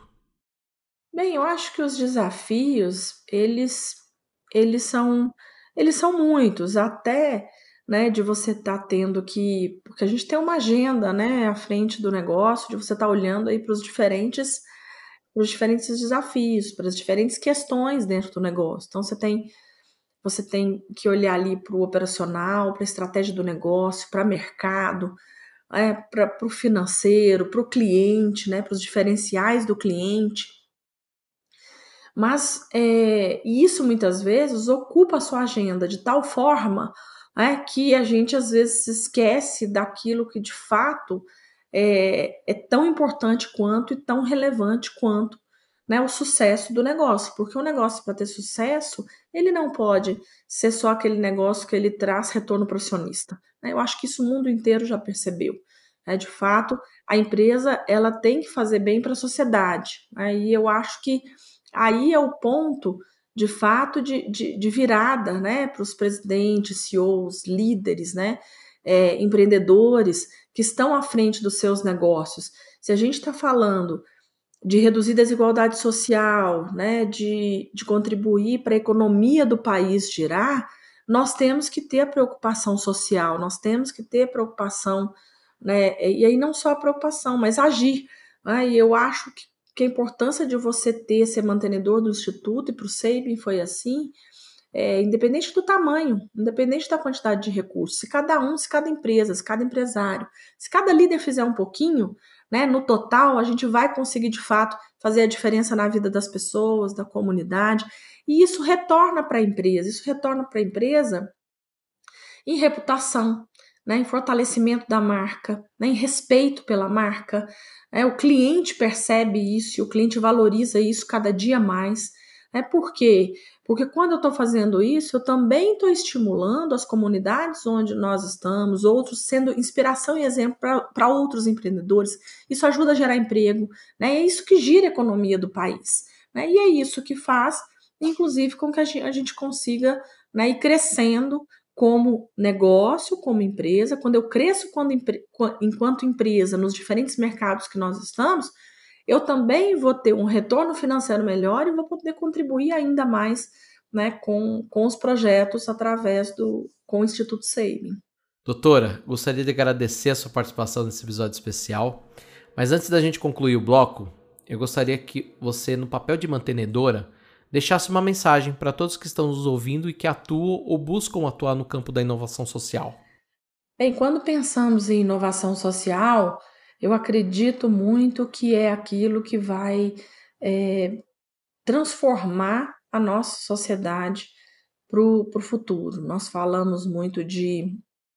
Speaker 4: Bem, eu acho que os desafios, eles, eles, são, eles são muitos, até, né, de você estar tá tendo que... Porque a gente tem uma agenda, né, à frente do negócio, de você estar tá olhando aí para os diferentes... para os diferentes desafios, para as diferentes questões dentro do negócio. Então, você tem, você tem que olhar ali para o operacional, para a estratégia do negócio, para o mercado, é, para o financeiro, para o cliente, né, para os diferenciais do cliente. Mas é, isso, muitas vezes, ocupa a sua agenda de tal forma é, que a gente, às vezes, se esquece daquilo que, de fato, É, é tão importante quanto e tão relevante quanto, né, o sucesso do negócio, porque o negócio, para ter sucesso, ele não pode ser só aquele negócio que ele traz retorno para o acionista. Eu acho que isso o mundo inteiro já percebeu. De fato, a empresa ela tem que fazer bem para a sociedade. E eu acho que aí é o ponto, de fato, de, de, de virada, né, para os presidentes, C E Os, líderes, né, é, empreendedores que estão à frente dos seus negócios. Se a gente está falando de reduzir desigualdade social, né, de, de contribuir para a economia do país girar, nós temos que ter a preocupação social, nós temos que ter preocupação, né, e aí não só a preocupação, mas agir. Né, e eu acho que, que a importância de você ter, ser mantenedor do Instituto, e para o Sabin foi assim, é, independente do tamanho, independente da quantidade de recursos, se cada um, se cada empresa, se cada empresário, se cada líder fizer um pouquinho, né, no total, a gente vai conseguir, de fato, fazer a diferença na vida das pessoas, da comunidade, e isso retorna para a empresa, isso retorna para a empresa em reputação, né, em fortalecimento da marca, né, em respeito pela marca, né, o cliente percebe isso, o cliente valoriza isso cada dia mais. Né, por quê? Porque quando eu estou fazendo isso, eu também estou estimulando as comunidades onde nós estamos, outros sendo inspiração e exemplo para outros empreendedores. Isso ajuda a gerar emprego, né? É isso que gira a economia do país. Né? E é isso que faz, inclusive, com que a gente, a gente consiga, né, ir crescendo como negócio, como empresa. Quando eu cresço quando, enquanto empresa nos diferentes mercados que nós estamos, eu também vou ter um retorno financeiro melhor e vou poder contribuir ainda mais, né, com, com os projetos através do com o Instituto Sabin.
Speaker 1: Doutora, gostaria de agradecer a sua participação nesse episódio especial, mas antes da gente concluir o bloco, eu gostaria que você, no papel de mantenedora, deixasse uma mensagem para todos que estão nos ouvindo e que atuam ou buscam atuar no campo da inovação social.
Speaker 4: Bem, quando pensamos em inovação social, eu acredito muito que é aquilo que vai é, transformar a nossa sociedade para o futuro. Nós falamos muito de,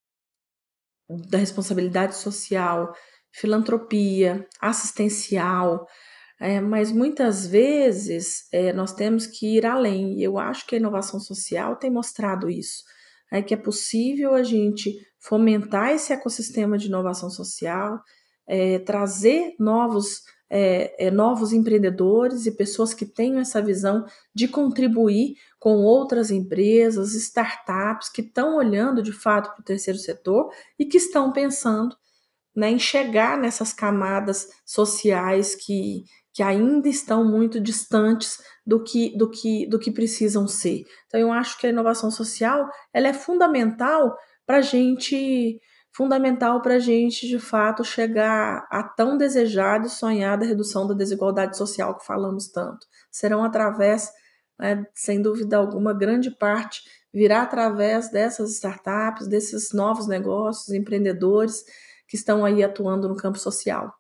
Speaker 4: da responsabilidade social, filantropia, assistencial, é, mas muitas vezes é, nós temos que ir além. E eu acho que a inovação social tem mostrado isso. É que é possível a gente fomentar esse ecossistema de inovação social, É, trazer novos, é, é, novos empreendedores e pessoas que tenham essa visão de contribuir com outras empresas, startups que estão olhando de fato para o terceiro setor e que estão pensando, né, em chegar nessas camadas sociais que, que ainda estão muito distantes do que, do, que, do que precisam ser. Então eu acho que a inovação social ela é fundamental para a gente fundamental para a gente, de fato, chegar a tão desejada e sonhada redução da desigualdade social que falamos tanto. Serão através, né, sem dúvida alguma, grande parte virá através dessas startups, desses novos negócios, empreendedores que estão aí atuando no campo social.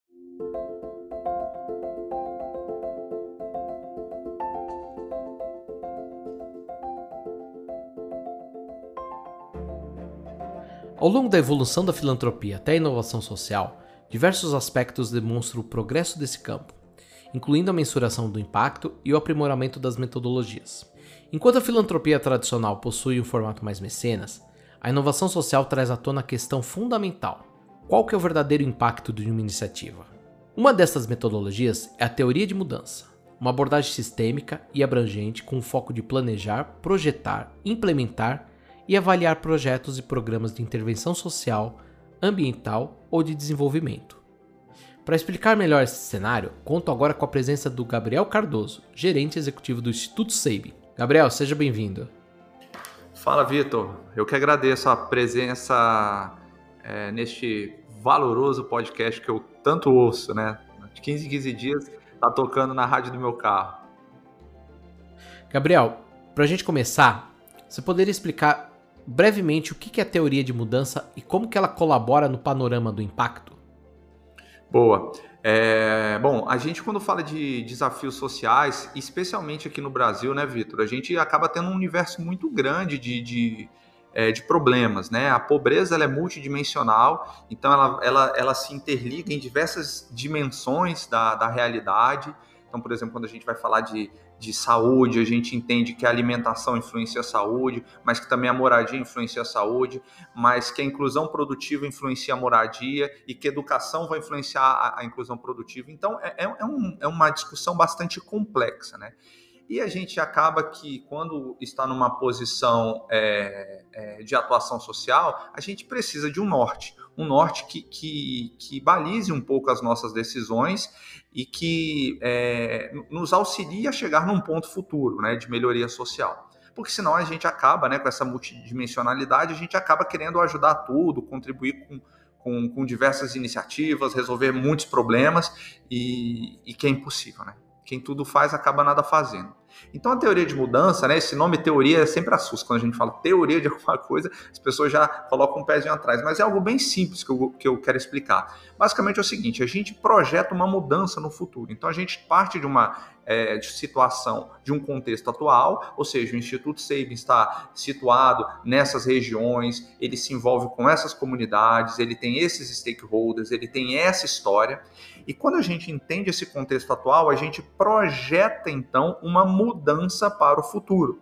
Speaker 1: Ao longo da evolução da filantropia até a inovação social, diversos aspectos demonstram o progresso desse campo, incluindo a mensuração do impacto e o aprimoramento das metodologias. Enquanto a filantropia tradicional possui um formato mais mecenas, a inovação social traz à tona a questão fundamental: qual que é o verdadeiro impacto de uma iniciativa? Uma dessas metodologias é a teoria de mudança, uma abordagem sistêmica e abrangente com o foco de planejar, projetar, implementar e avaliar projetos e programas de intervenção social, ambiental ou de desenvolvimento. Para explicar melhor esse cenário, conto agora com a presença do Gabriel Cardoso, gerente executivo do Instituto Sabin. Gabriel, seja bem-vindo.
Speaker 5: Fala, Vitor. Eu que agradeço a presença é, neste valoroso podcast que eu tanto ouço, né? De quinze em quinze dias tá tocando na rádio do meu carro.
Speaker 1: Gabriel, para a gente começar, você poderia explicar brevemente o que é a teoria de mudança e como que ela colabora no panorama do impacto?
Speaker 5: Boa. É, bom, a gente quando fala de desafios sociais, especialmente aqui no Brasil, né, Vitor, a gente acaba tendo um universo muito grande de, de, é, de problemas, né? A pobreza ela é multidimensional, então ela, ela, ela se interliga em diversas dimensões da, da realidade. Então, por exemplo, quando a gente vai falar de de saúde, a gente entende que a alimentação influencia a saúde, mas que também a moradia influencia a saúde, mas que a inclusão produtiva influencia a moradia e que a educação vai influenciar a, a inclusão produtiva. Então, é, é, um, é uma discussão bastante complexa, né? E a gente acaba que, quando está numa posição é, é, de atuação social, a gente precisa de um norte, um norte que, que, que balize um pouco as nossas decisões e que é, nos auxilie a chegar num ponto futuro, né, de melhoria social. Porque senão a gente acaba, né, com essa multidimensionalidade, a gente acaba querendo ajudar tudo, contribuir com, com, com diversas iniciativas, resolver muitos problemas e, e que é impossível, né? Quem tudo faz acaba nada fazendo. Então a teoria de mudança, né, esse nome teoria sempre assusta. Quando a gente fala teoria de alguma coisa, as pessoas já colocam um pezinho atrás, mas é algo bem simples que eu, que eu quero explicar. Basicamente é o seguinte: a gente projeta uma mudança no futuro. Então a gente parte de uma é, de situação, de um contexto atual, ou seja, o Instituto Sabin está situado nessas regiões, ele se envolve com essas comunidades, ele tem esses stakeholders, ele tem essa história. E quando a gente entende esse contexto atual, a gente projeta então uma mudança para o futuro,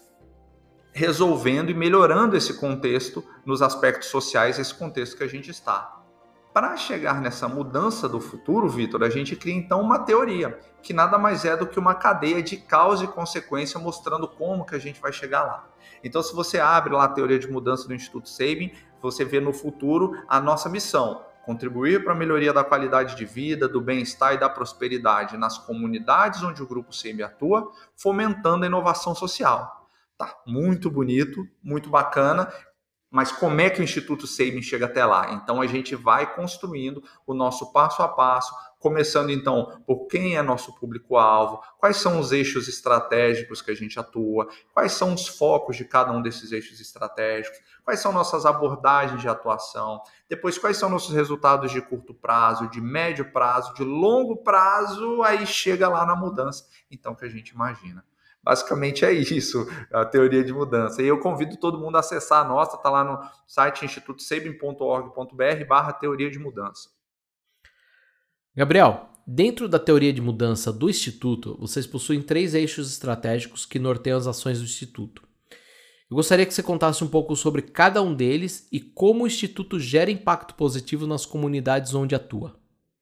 Speaker 5: resolvendo e melhorando esse contexto nos aspectos sociais, esse contexto que a gente está. Para chegar nessa mudança do futuro, Vitor, a gente cria então uma teoria, que nada mais é do que uma cadeia de causa e consequência mostrando como que a gente vai chegar lá. Então, se você abre lá a teoria de mudança do Instituto Sabin, você vê no futuro a nossa missão: contribuir para a melhoria da qualidade de vida, do bem-estar e da prosperidade nas comunidades onde o Grupo Sabin atua, fomentando a inovação social. Tá, muito bonito, muito bacana, mas como é que o Instituto Sabin chega até lá? Então a gente vai construindo o nosso passo a passo, começando então por quem é nosso público-alvo, quais são os eixos estratégicos que a gente atua, quais são os focos de cada um desses eixos estratégicos, quais são nossas abordagens de atuação, depois quais são nossos resultados de curto prazo, de médio prazo, de longo prazo, aí chega lá na mudança, então, que a gente imagina. Basicamente é isso, a teoria de mudança. E eu convido todo mundo a acessar a nossa, está lá no site instituto sabin ponto org ponto br barra teoria de mudança.
Speaker 1: Gabriel, dentro da teoria de mudança do Instituto, vocês possuem três eixos estratégicos que norteiam as ações do Instituto. Eu gostaria que você contasse um pouco sobre cada um deles e como o Instituto gera impacto positivo nas comunidades onde atua.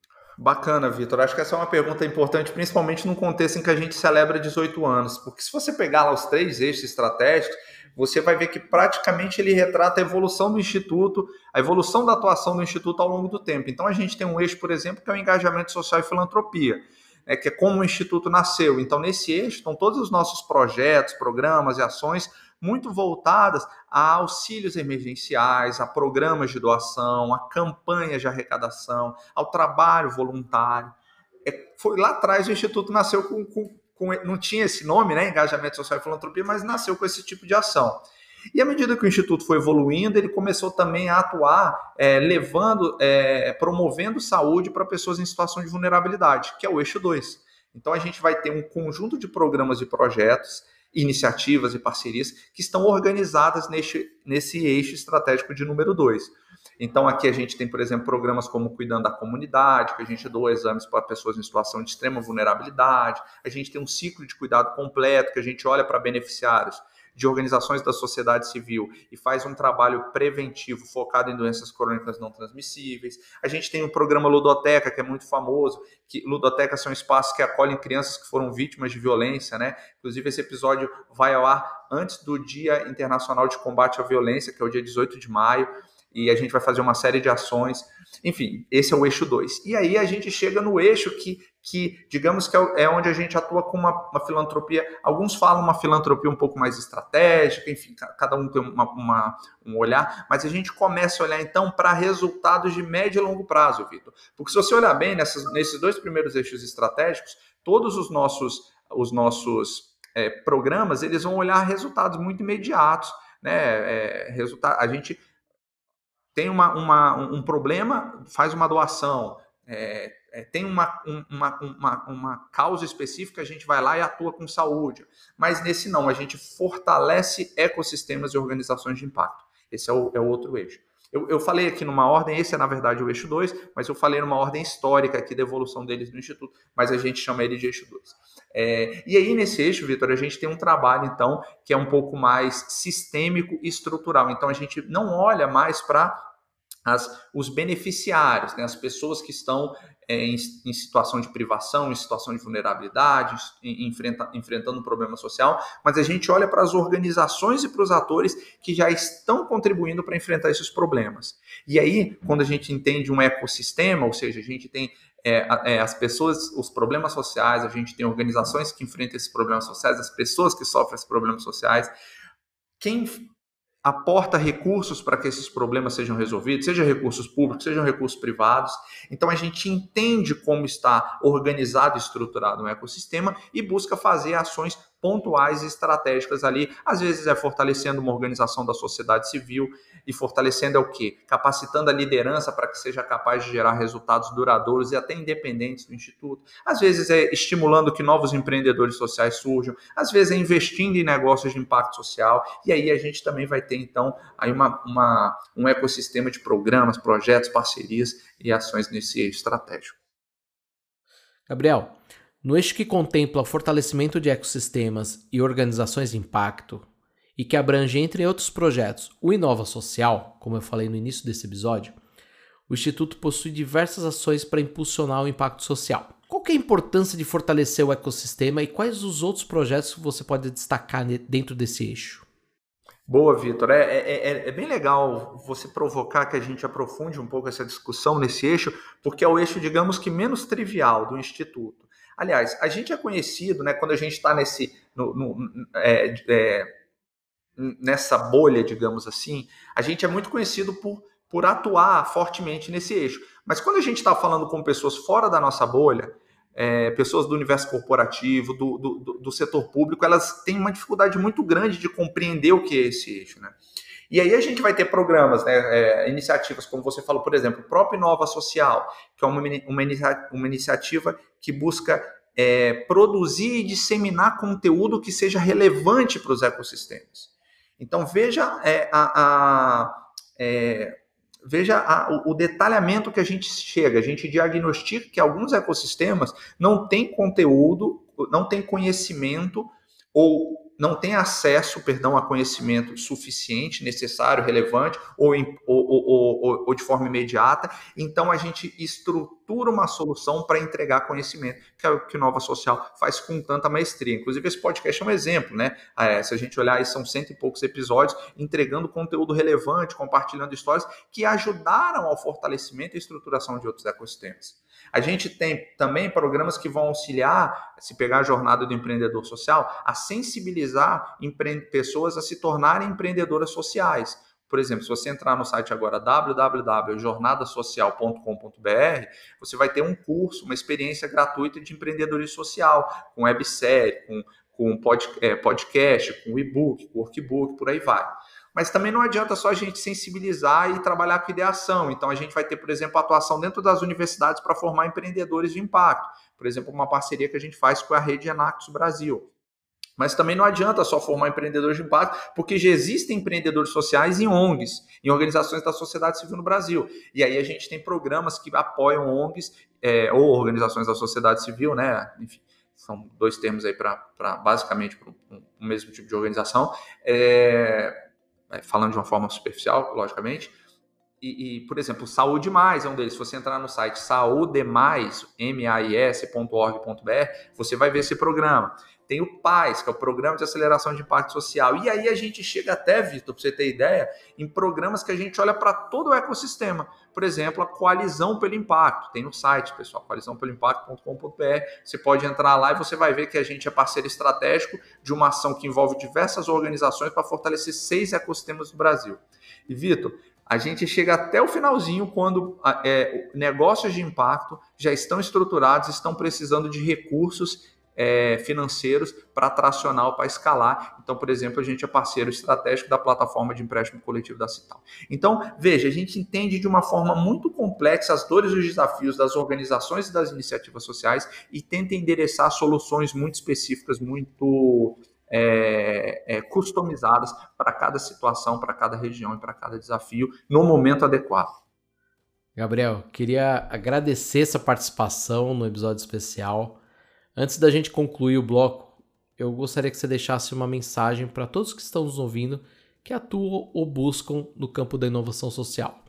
Speaker 5: Bacana, Vitor. Acho que essa é uma pergunta importante, principalmente num contexto em que a gente celebra dezoito anos, porque se você pegar lá os três eixos estratégicos, você vai ver que praticamente ele retrata a evolução do Instituto, a evolução da atuação do Instituto ao longo do tempo. Então a gente tem um eixo, por exemplo, que é o engajamento social e filantropia, né, que é como o Instituto nasceu. Então nesse eixo estão todos os nossos projetos, programas e ações muito voltadas a auxílios emergenciais, a programas de doação, a campanhas de arrecadação, ao trabalho voluntário. É, foi lá atrás o Instituto nasceu com, com, com... não tinha esse nome, né, engajamento social e filantropia, mas nasceu com esse tipo de ação. E à medida que o Instituto foi evoluindo, ele começou também a atuar, é, levando, é, promovendo saúde para pessoas em situação de vulnerabilidade, que é o eixo dois. Então a gente vai ter um conjunto de programas e projetos, iniciativas e parcerias que estão organizadas nesse, nesse eixo estratégico de número dois. Então aqui a gente tem, por exemplo, programas como Cuidando da Comunidade, que a gente doa exames para pessoas em situação de extrema vulnerabilidade, a gente tem um ciclo de cuidado completo, que a gente olha para beneficiários de organizações da sociedade civil e faz um trabalho preventivo focado em doenças crônicas não transmissíveis. A gente tem o programa Ludoteca, que é muito famoso, que ludotecas são espaços que acolhem crianças que foram vítimas de violência, né? Inclusive esse episódio vai ao ar antes do Dia Internacional de Combate à Violência, que é o dia dezoito de maio, e a gente vai fazer uma série de ações. Enfim, esse é o eixo dois. E aí a gente chega no eixo que, que digamos que é onde a gente atua com uma, uma filantropia. Alguns falam uma filantropia um pouco mais estratégica, enfim, cada um tem uma, uma, um olhar, mas a gente começa a olhar então para resultados de médio e longo prazo, Vitor. Porque se você olhar bem nessas, nesses dois primeiros eixos estratégicos, todos os nossos, os nossos é, programas, eles vão olhar resultados muito imediatos, né? É, resulta- a gente tem uma, uma, um problema, faz uma doação, é, é, tem uma, uma, uma, uma causa específica, a gente vai lá e atua com saúde. Mas nesse não, a gente fortalece ecossistemas e organizações de impacto. Esse é o, é o outro eixo. Eu, eu falei aqui numa ordem, esse é na verdade o eixo dois, mas eu falei numa ordem histórica aqui da evolução deles no Instituto, mas a gente chama ele de eixo dois. É, e aí nesse eixo, Vitor, a gente tem um trabalho então que é um pouco mais sistêmico e estrutural. Então a gente não olha mais para os beneficiários, né, as pessoas que estão é, em, em situação de privação, em situação de vulnerabilidade, em, enfrenta, enfrentando um problema social, mas a gente olha para as organizações e para os atores que já estão contribuindo para enfrentar esses problemas. E aí, quando a gente entende um ecossistema, ou seja, a gente tem é, é, as pessoas, os problemas sociais, a gente tem organizações que enfrentam esses problemas sociais, as pessoas que sofrem esses problemas sociais, quem aporta recursos para que esses problemas sejam resolvidos, seja recursos públicos, sejam recursos privados. Então a gente entende como está organizado e estruturado um ecossistema e busca fazer ações pontuais e estratégicas ali. Às vezes é fortalecendo uma organização da sociedade civil e fortalecendo é o quê? Capacitando a liderança para que seja capaz de gerar resultados duradouros e até independentes do Instituto. Às vezes é estimulando que novos empreendedores sociais surjam. Às vezes é investindo em negócios de impacto social. E aí a gente também vai ter, então, aí uma, uma, um ecossistema de programas, projetos, parcerias e ações nesse eixo estratégico.
Speaker 1: Gabriel, no eixo que contempla o fortalecimento de ecossistemas e organizações de impacto, e que abrange, entre outros projetos, o Inova Social, como eu falei no início desse episódio, o Instituto possui diversas ações para impulsionar o impacto social. Qual que é a importância de fortalecer o ecossistema e quais os outros projetos que você pode destacar dentro desse eixo?
Speaker 5: Boa, Vitor. É, é, é bem legal você provocar que a gente aprofunde um pouco essa discussão nesse eixo, porque é o eixo, digamos que, menos trivial do Instituto. Aliás, a gente é conhecido, né, quando a gente está nesse, no, no, é, é, nessa bolha, digamos assim, a gente é muito conhecido por, por atuar fortemente nesse eixo. Mas quando a gente está falando com pessoas fora da nossa bolha, É, pessoas do universo corporativo, do, do, do setor público, elas têm uma dificuldade muito grande de compreender o que é esse eixo, né? E aí a gente vai ter programas, né, é, iniciativas, como você falou, por exemplo, o próprio Inova Social, que é uma, uma, uma iniciativa que busca é, produzir e disseminar conteúdo que seja relevante para os ecossistemas. Então, veja é, a... a é, Veja a, o, o detalhamento que a gente chega, a gente diagnostica que alguns ecossistemas não têm conteúdo, não têm conhecimento ou não têm acesso, perdão, a conhecimento suficiente, necessário, relevante ou, ou, ou, ou, ou de forma imediata. Então a gente estrutura uma solução para entregar conhecimento, que é o que o Nova Social faz com tanta maestria. Inclusive esse podcast é um exemplo, né? É, se a gente olhar aí, são cento e poucos episódios entregando conteúdo relevante, compartilhando histórias que ajudaram ao fortalecimento e estruturação de outros ecossistemas. A gente tem também programas que vão auxiliar, se pegar a jornada do empreendedor social, a sensibilizar empre- pessoas a se tornarem empreendedoras sociais. Por exemplo, se você entrar no site agora w w w ponto jornada social ponto com ponto b r, você vai ter um curso, uma experiência gratuita de empreendedorismo social, com websérie, com, com pod, é, podcast, com e-book, com workbook, por aí vai. Mas também não adianta só a gente sensibilizar e trabalhar com ideação. Então, a gente vai ter, por exemplo, atuação dentro das universidades para formar empreendedores de impacto. Por exemplo, uma parceria que a gente faz com a Rede Enactus Brasil. Mas também não adianta só formar empreendedores de impacto, porque já existem empreendedores sociais em O N Gs, em organizações da sociedade civil no Brasil. E aí a gente tem programas que apoiam O N Gs, é, ou organizações da sociedade civil, né? Enfim, são dois termos aí para basicamente para o mesmo tipo de organização. É... falando de uma forma superficial, logicamente, e, e, por exemplo, Saúde Mais é um deles. Se você entrar no site saudemais, m a i s ponto org ponto b r, você vai ver esse programa. Tem o PAIS, que é o Programa de Aceleração de Impacto Social. E aí a gente chega até, Vitor, para você ter ideia, em programas que a gente olha para todo o ecossistema. Por exemplo, a Coalizão pelo Impacto. Tem no site, pessoal, coalizão pelo impacto ponto com ponto b r. Você pode entrar lá e você vai ver que a gente é parceiro estratégico de uma ação que envolve diversas organizações para fortalecer seis ecossistemas do Brasil. E, Vitor, a gente chega até o finalzinho quando é, negócios de impacto já estão estruturados, estão precisando de recursos É, financeiros para tracionar, para escalar. Então, por exemplo, a gente é parceiro estratégico da plataforma de empréstimo coletivo da Cital. Então, veja, a gente entende de uma forma muito complexa as dores e os desafios das organizações e das iniciativas sociais e tenta endereçar soluções muito específicas, muito é, é, customizadas para cada situação, para cada região e para cada desafio, no momento adequado.
Speaker 1: Gabriel, queria agradecer essa participação no episódio especial. Antes da gente concluir o bloco, eu gostaria que você deixasse uma mensagem para todos que estão nos ouvindo que atuam ou buscam no campo da inovação social.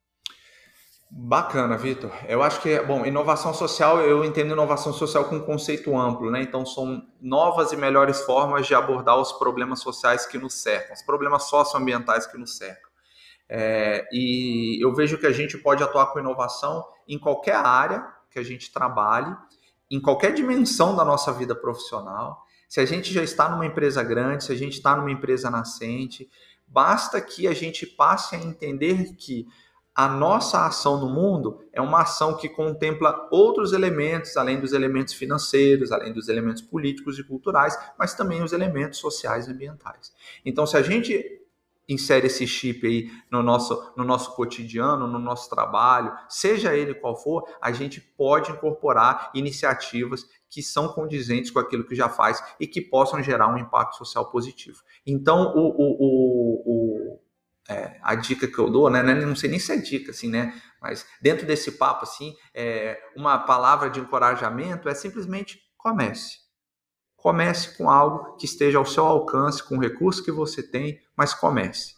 Speaker 5: Bacana, Vitor. Eu acho que, bom, inovação social, eu entendo inovação social com um conceito amplo, né? Então, são novas e melhores formas de abordar os problemas sociais que nos cercam, os problemas socioambientais que nos cercam. É, e eu vejo que a gente pode atuar com inovação em qualquer área que a gente trabalhe, em qualquer dimensão da nossa vida profissional. Se a gente já está numa empresa grande, se a gente está numa empresa nascente, basta que a gente passe a entender que a nossa ação no mundo é uma ação que contempla outros elementos, além dos elementos financeiros, além dos elementos políticos e culturais, mas também os elementos sociais e ambientais. Então, se a gente insere esse chip aí no nosso, no nosso cotidiano, no nosso trabalho, seja ele qual for, a gente pode incorporar iniciativas que são condizentes com aquilo que já faz e que possam gerar um impacto social positivo. Então, o... o, o, o É, a dica que eu dou, né, não sei nem se é dica, assim, né, mas dentro desse papo, assim, é, uma palavra de encorajamento é simplesmente comece. Comece com algo que esteja ao seu alcance, com o recurso que você tem, mas comece.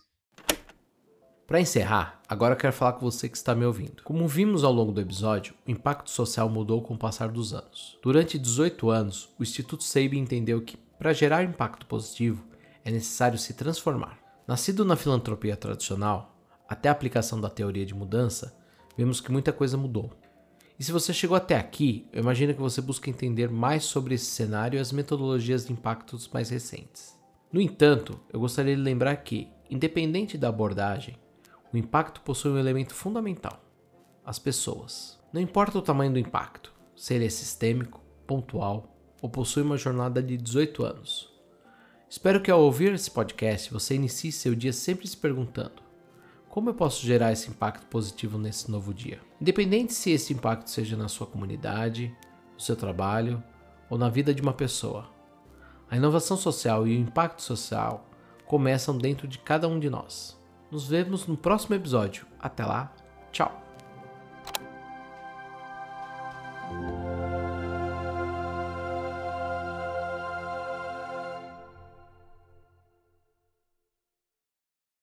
Speaker 1: Para encerrar, agora eu quero falar com você que está me ouvindo. Como vimos ao longo do episódio, o impacto social mudou com o passar dos anos. Durante dezoito anos, o Instituto Sabin entendeu que, para gerar impacto positivo, é necessário se transformar. Nascido na filantropia tradicional, até a aplicação da teoria de mudança, vemos que muita coisa mudou. E se você chegou até aqui, eu imagino que você busca entender mais sobre esse cenário e as metodologias de impactos mais recentes. No entanto, eu gostaria de lembrar que, independente da abordagem, o impacto possui um elemento fundamental: as pessoas. Não importa o tamanho do impacto, se ele é sistêmico, pontual ou possui uma jornada de dezoito anos. Espero que ao ouvir esse podcast você inicie seu dia sempre se perguntando: como eu posso gerar esse impacto positivo nesse novo dia? Independente se esse impacto seja na sua comunidade, no seu trabalho ou na vida de uma pessoa. A inovação social e o impacto social começam dentro de cada um de nós. Nos vemos no próximo episódio. Até lá, tchau!